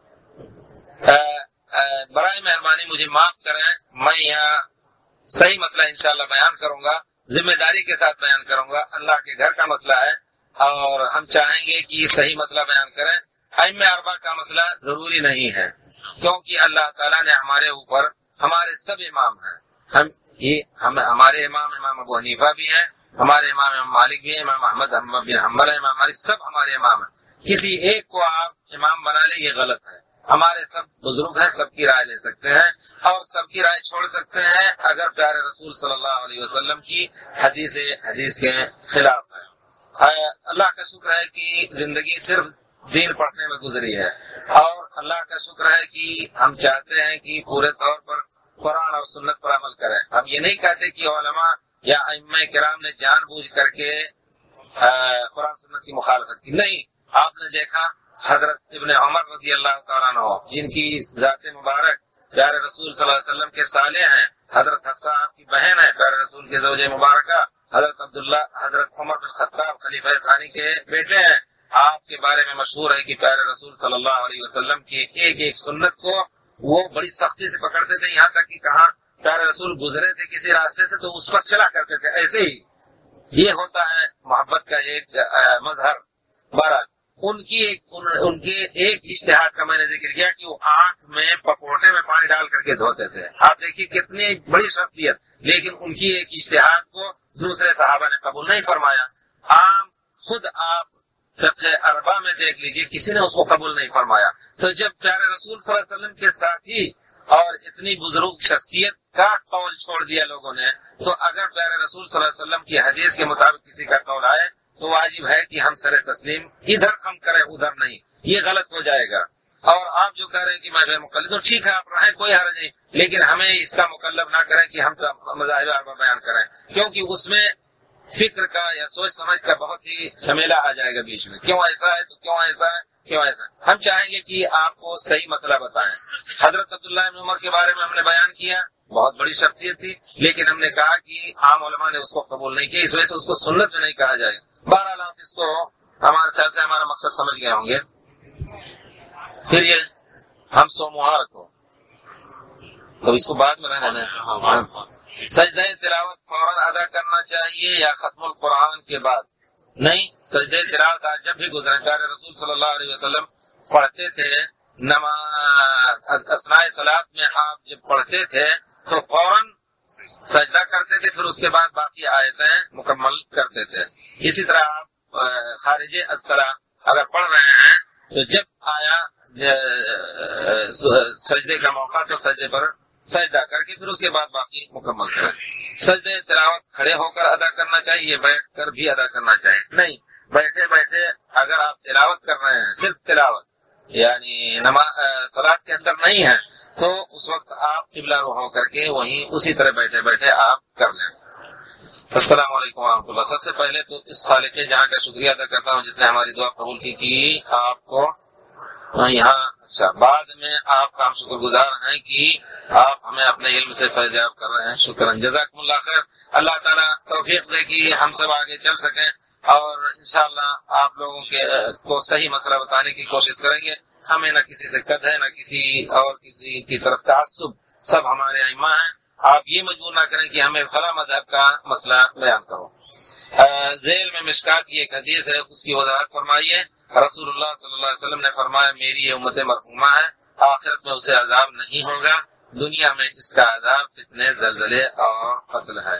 برائے مہربانی مجھے معاف کریں، میں یہاں صحیح مسئلہ انشاءاللہ بیان کروں گا، ذمہ داری کے ساتھ بیان کروں گا، اللہ کے گھر کا مسئلہ ہے اور ہم چاہیں گے کہ صحیح مسئلہ بیان کریں۔ ائمہ اربعہ کا مسئلہ ضروری نہیں ہے، کیونکہ اللہ تعالیٰ نے ہمارے اوپر، ہمارے سب امام ہیں، ہم یہ ہم ہمارے امام امام ابو حنیفہ بھی ہیں، ہمارے امام امام مالک بھی ہیں، امام احمد بن حنبل ہیں، امام مالک، سب ہمارے امام ہیں۔ کسی ایک کو آپ امام بنا لیں یہ غلط ہے، ہمارے سب بزرگ ہیں، سب کی رائے لے سکتے ہیں اور سب کی رائے چھوڑ سکتے ہیں اگر پیارے رسول صلی اللہ علیہ وسلم کی حدیث حدیث کے خلاف ہے۔ اللہ کا شکر ہے کہ زندگی صرف دین پڑھنے میں گزری ہے، اور اللہ کا شکر ہے کہ ہم چاہتے ہیں کہ پورے طور پر قرآن اور سنت پر عمل کریں۔ ہم یہ نہیں کہتے کہ علماء یا ائمہ کرام نے جان بوجھ کر کے قرآن سنت کی مخالفت کی، نہیں۔ آپ نے دیکھا حضرت ابن عمر رضی اللہ تعالیٰ عنہ، جن کی ذات مبارک پیارے رسول صلی اللہ علیہ وسلم کے صالح ہیں، حضرت حفصہ آپ کی بہن ہے، پیارے رسول کے زوجہ مبارکہ، حضرت عبداللہ حضرت عمر بن خطاب خلیفہ ثانی کے بیٹے ہیں، آپ کے بارے میں مشہور ہے کہ پیارے رسول صلی اللہ علیہ وسلم کی ایک ایک سنت کو وہ بڑی سختی سے پکڑتے تھے، یہاں تک کہ کہاں پیارے رسول گزرے تھے کسی راستے سے تو اس پر چلا کرتے تھے۔ ایسے ہی یہ ہوتا ہے محبت کا ایک مظہر۔ بہرحال ان کی ایک ان, ان کے ایک اشتہاد کا میں نے ذکر کیا کہ وہ آنکھ میں پکوڑے میں پانی ڈال کر کے دھوتے تھے۔ آپ دیکھیے کتنی بڑی شخصیت، لیکن ان کی ایک اشتہاد کو دوسرے صحابہ نے قبول نہیں فرمایا۔ عام خود آپ فقہ اربع میں دیکھ لیجئے کسی نے اس کو قبول نہیں فرمایا. تو جب پیارے رسول صلی اللہ علیہ وسلم کے ساتھی اور اتنی بزرگ شخصیت کا قول چھوڑ دیا لوگوں نے، تو اگر پیارے رسول صلی اللہ علیہ وسلم کی حدیث کے مطابق کسی کا قول آئے تو واجب ہے کہ ہم سر تسلیم ادھر خم کریں ادھر نہیں. یہ غلط ہو جائے گا. اور آپ جو کہہ رہے ہیں کہ میں مقلد ہوں، ٹھیک ہے آپ رہیں، کوئی حرج نہیں، لیکن ہمیں اس کا مکلف نہ کریں کہ ہم مذاہب اربعہ بیان کریں، کیونکہ اس میں فکر کا یا سوچ سمجھ کا بہت ہی جھمیلا آ جائے گا بیچ میں. کیوں ایسا ہے تو کیوں ایسا ہے کیوں ایسا ہے. ہم چاہیں گے کہ آپ کو صحیح مسئلہ بتائیں. حضرت عبداللہ بن عمر کے بارے میں ہم نے بیان کیا، بہت بڑی شخصیت تھی، لیکن ہم نے کہا کہ عام علماء نے اس کو قبول نہیں کیا، اس وجہ سے اس کو سنت میں نہیں کہا جائے گا. بہرحال آپ اس کو ہمارے خیال سے ہمارا مقصد سمجھ گئے ہوں گے. پھر یہ ہم سوموار کو تو اس کو بعد میں رہنا ہے. سجدہ تلاوت فوراً ادا کرنا چاہیے یا ختم القرآن کے بعد؟ نہیں، سجدہ تلاوت آج جب بھی گزرے پیارے رسول صلی اللہ علیہ وسلم پڑھتے تھے نماز اثناء صلاۃ میں، آپ جب پڑھتے تھے تو فوراً سجدہ کرتے تھے، پھر اس کے بعد باقی آیتیں مکمل کرتے تھے. اسی طرح آپ خارج الصلاۃ اگر پڑھ رہے ہیں تو جب آیا سجدے کا موقع تو سجدے پر سجدہ کر کے پھر اس کے بعد باقی مکمل کریں. سجدے تلاوت کھڑے ہو کر ادا کرنا چاہیے، بیٹھ کر بھی ادا کرنا چاہیے؟ نہیں، بیٹھے بیٹھے اگر آپ تلاوت کر رہے ہیں، صرف تلاوت یعنی نماز صلاۃ کے اندر نہیں ہے، تو اس وقت آپ قبلہ رخ ہو کر کے وہیں اسی طرح بیٹھے بیٹھے آپ کر لیں. السلام علیکم ورحمۃ اللہ. سب سے پہلے تو اس خالق جہاں کا شکریہ ادا کرتا ہوں جس نے ہماری دعا قبول کی کہ آپ کو یہاں اچھا بعد میں آپ کا ہم شکر گزار ہیں کہ آپ ہمیں اپنے علم سے فیض یاب کر رہے ہیں. شکرا، جزاکم اللہ خیر. اللہ تعالیٰ توفیق دے کہ ہم سب آگے چل سکیں اور انشاءاللہ آپ لوگوں کے کو صحیح مسئلہ بتانے کی کوشش کریں گے. ہمیں نہ کسی سے قد ہے نہ کسی اور کسی کی طرف تعصب، سب ہمارے ائمہ ہیں. آپ یہ مجبور نہ کریں کہ ہمیں فلاں مذہب کا مسئلہ بیان کرو. ذیل میں مشکات کی ایک حدیث ہے، اس کی وضاحت فرمائیے. رسول اللہ صلی اللہ علیہ وسلم نے فرمایا میری یہ امت مرحومہ ہے، آخرت میں اسے عذاب نہیں ہوگا، دنیا میں اس کا عذاب فتنے زلزلے اور قتل ہے.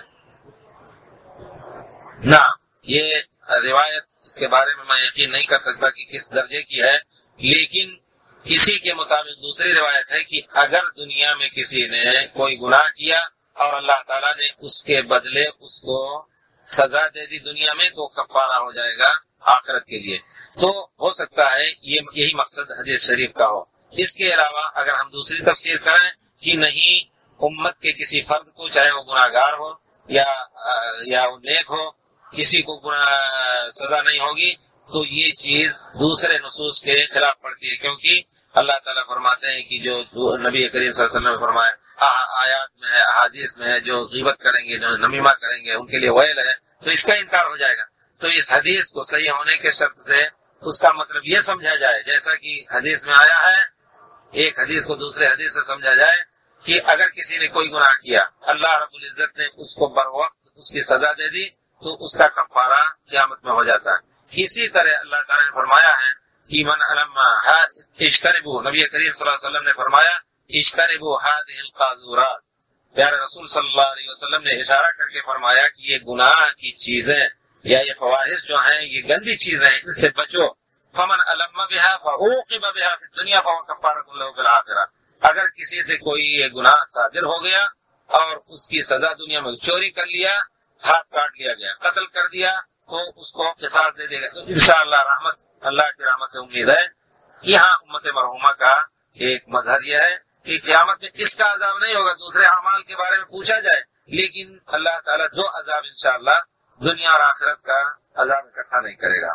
نہ یہ روایت اس کے بارے میں میں یقین نہیں کر سکتا کہ کس درجے کی ہے، لیکن اسی کے مطابق دوسری روایت ہے کہ اگر دنیا میں کسی نے کوئی گناہ کیا اور اللہ تعالیٰ نے اس کے بدلے اس کو سزا دے دی دنیا میں تو کفارہ ہو جائے گا آخرت کے لیے. تو ہو سکتا ہے یہ یہی مقصد حدیث شریف کا ہو. اس کے علاوہ اگر ہم دوسری تفسیر کریں کہ نہیں امت کے کسی فرد کو، چاہے وہ گناہ گار ہو یا یا وہ نیک ہو، کسی کو گناہ سزا نہیں ہوگی، تو یہ چیز دوسرے نصوص کے خلاف پڑتی ہے، کیونکہ اللہ تعالیٰ فرماتے ہیں کہ جو نبی کریم صلی اللہ علیہ وسلم نے فرمایا آیات میں ہے، احادیث میں ہے، جو غیبت کریں گے، جو نمیمہ کریں گے ان کے لیے ویل ہے، تو اس کا انکار ہو جائے گا. تو اس حدیث کو صحیح ہونے کے شرط سے اس کا مطلب یہ سمجھا جائے، جیسا کہ حدیث میں آیا ہے، ایک حدیث کو دوسرے حدیث سے سمجھا جائے کہ اگر کسی نے کوئی گناہ کیا، اللہ رب العزت نے اس کو بر وقت اس کی سزا دے دی تو اس کا کفارہ قیامت میں ہو جاتا ہے. اسی طرح اللہ تعالیٰ نے فرمایا ہے کہ من علم اجتنبوا، نبی کریم صلی اللہ علیہ وسلم نے فرمایا اجتنبوا هذه القاذورات. پیارے رسول صلی اللہ علیہ وسلم نے اشارہ کر کے فرمایا کہ یہ گناہ کی چیزیں یا یہ فواحش جو ہیں، یہ گندی چیزیں ہیں، ان سے بچو. فمن علم بها فعوقب بها في الدنيا فهو كفارة له في الآخرة. اگر کسی سے کوئی یہ گناہ صادر ہو گیا اور اس کی سزا دنیا میں چوری کر لیا، ہاتھ کاٹ لیا گیا، قتل کر دیا، تو اس کو قصاص دے دے گا. تو انشاءاللہ رحمت اللہ کی رحمت سے امید ہے. یہاں امت مرحومہ کا ایک مظہر یہ ہے کہ قیامت میں اس کا عذاب نہیں ہوگا. دوسرے اعمال کے بارے میں پوچھا جائے، لیکن اللہ تعالیٰ جو عذاب انشاءاللہ دنیا اور آخرت کا عذاب اکٹھا نہیں کرے گا.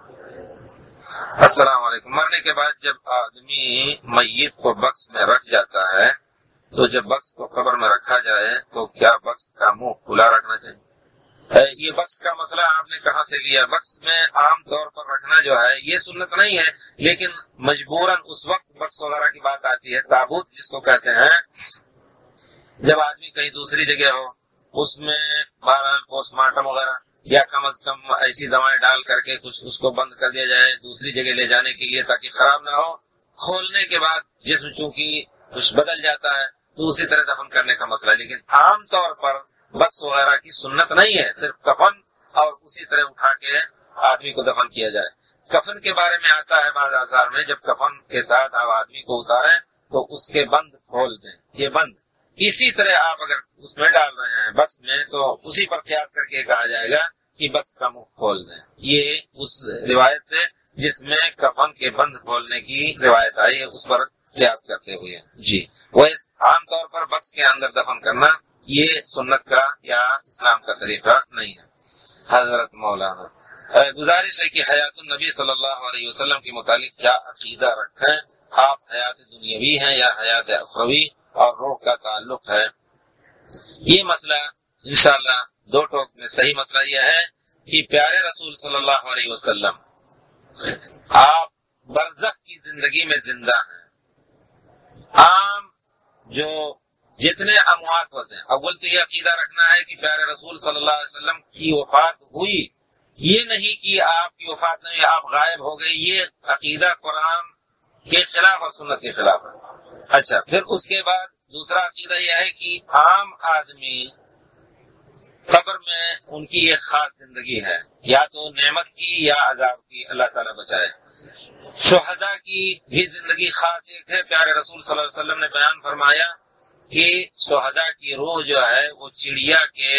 السلام علیکم. مرنے کے بعد جب آدمی میت کو بکس میں رکھ جاتا ہے تو جب بکس کو قبر میں رکھا جائے تو کیا بکس کا منہ کھلا رکھنا چاہیے؟ یہ بکس کا مسئلہ آپ نے کہاں سے لیا؟ بکس میں عام طور پر رکھنا جو ہے یہ سنت نہیں ہے، لیکن مجبوراً اس وقت بکس وغیرہ کی بات آتی ہے. تابوت جس کو کہتے ہیں، جب آدمی کہیں دوسری جگہ ہو، اس میں بہرحال پوسٹ مارٹم وغیرہ یا کم از کم ایسی دوائیں ڈال کر کے کچھ اس کو بند کر دیا جائے دوسری جگہ لے جانے کے لیے تاکہ خراب نہ ہو. کھولنے کے بعد جسم چونکہ کچھ بدل جاتا ہے تو اسی طرح دفن کرنے کا مسئلہ ہے، لیکن عام طور پر بکس وغیرہ کی سنت نہیں ہے، صرف کفن اور اسی طرح اٹھا کے آدمی کو دفن کیا جائے۔ کفن کے بارے میں آتا ہے بعض آثار میں، جب کفن کے ساتھ آپ آدمی کو اتاریں تو اس کے بند کھول دیں، یہ بند اسی طرح آپ اگر اس میں ڈال رہے ہیں بکس میں تو اسی پر قیاس کر کے کہا جائے گا کہ بکس کا منہ کھول دیں۔ یہ اس روایت سے جس میں کفن کے بند کھولنے کی روایت آئی ہے اس پر قیاس کرتے ہوئے جی۔ وہ عام طور پر بکس کے اندر دفن کرنا یہ سنت کا یا اسلام کا طریقہ نہیں ہے۔ حضرت مولانا گزارش ہے کہ حیات النبی صلی اللہ علیہ وسلم کے متعلق کیا عقیدہ رکھیں، آپ حیات دنیاوی ہیں یا حیات اخروی اور روح کا تعلق ہے؟ یہ مسئلہ انشاءاللہ دو ٹوک میں صحیح مسئلہ یہ ہے کہ پیارے رسول صلی اللہ علیہ وسلم آپ برزخ کی زندگی میں زندہ ہیں۔ عام جو جتنے اموات ہوتے ہیں، اول تو یہ عقیدہ رکھنا ہے کہ پیارے رسول صلی اللہ علیہ وسلم کی وفات ہوئی، یہ نہیں کہ آپ کی وفات نہیں، آپ غائب ہو گئے، یہ عقیدہ قرآن کے خلاف اور سنت کے خلاف ہے۔ اچھا، پھر اس کے بعد دوسرا عقیدہ یہ ہے کہ عام آدمی قبر میں ان کی ایک خاص زندگی ہے، یا تو نعمت کی یا عذاب کی، اللہ تعالیٰ بچائے۔ شہداء کی بھی زندگی خاص ایک ہے، پیارے رسول صلی اللہ علیہ وسلم نے بیان فرمایا کہ شہداء کی روح جو ہے وہ چڑیا کے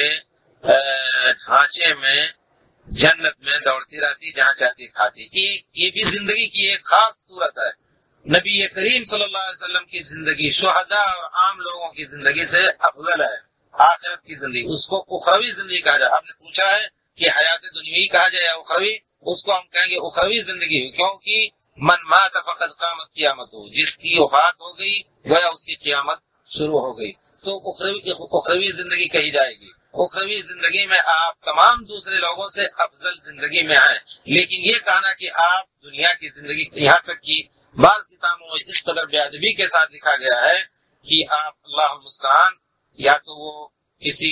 ڈھانچے میں جنت میں دوڑتی رہتی، جہاں چاہتی کھاتی۔ یہ بھی زندگی کی ایک خاص صورت ہے۔ نبی کریم صلی اللہ علیہ وسلم کی زندگی شہداء اور عام لوگوں کی زندگی سے افضل ہے۔ آخرت کی زندگی اس کو اخروی زندگی کہا جائے۔ آپ نے پوچھا ہے کہ حیات دنیوی کہا جائے یا اخروی، اس کو ہم کہیں گے اخروی زندگی، کیونکہ من مات فقد قامت قیامت ہو، جس کی وفات ہو گئی گویا اس کی قیامت شروع ہو گئی، تو اخروی اخروی زندگی کہی جائے گی۔ اخروی زندگی میں آپ تمام دوسرے لوگوں سے افضل زندگی میں ہیں، لیکن یہ کہنا کہ آپ دنیا کی زندگی، یہاں تک کہ بعض کتابوں میں اس قدر بے ادبی کے ساتھ لکھا گیا ہے کہ آپ اللہ المستعان، یا تو وہ کسی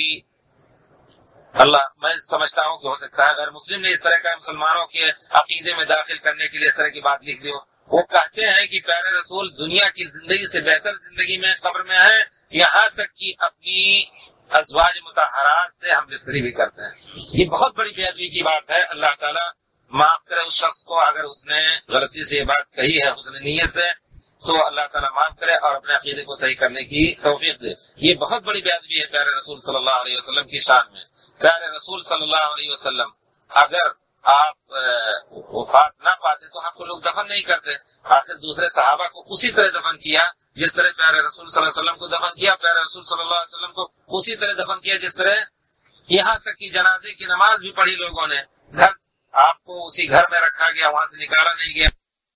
اللہ میں سمجھتا ہوں کہ ہو سکتا ہے غیر مسلم نے اس طرح کا مسلمانوں کے عقیدے میں داخل کرنے کے لیے اس طرح کی بات لکھ دی ہو۔ وہ کہتے ہیں کہ پیارے رسول دنیا کی زندگی سے بہتر زندگی میں قبر میں ہے، یہاں تک کہ اپنی ازواج مطہرات سے ہم بستری بھی کرتے ہیں۔ یہ بہت بڑی بے ادبی کی بات ہے۔ اللہ تعالیٰ معاف کرے اس شخص کو، اگر اس نے غلطی سے یہ بات کہی ہے حسن نیت سے، تو اللہ تعالیٰ معاف کرے اور اپنے عقیدے کو صحیح کرنے کی توفیق دے۔ یہ بہت بڑی بے ادبی ہے پیارے رسول صلی اللہ علیہ وسلم کی شان میں۔ پیارے رسول صلی اللہ علیہ وسلم اگر آپ وفات نہ پاتے تو آپ کو لوگ دفن نہیں کرتے، آخر دوسرے صحابہ کو اسی طرح دفن کیا جس طرح پیارے رسول صلی اللہ علیہ وسلم کو دفن کیا، پیارے رسول صلی اللہ علیہ وسلم کو اسی طرح دفن کیا جس طرح، یہاں تک کہ جنازے کی نماز بھی پڑھی لوگوں نے، گھر آپ کو اسی گھر میں رکھا گیا، وہاں سے نکالا نہیں گیا۔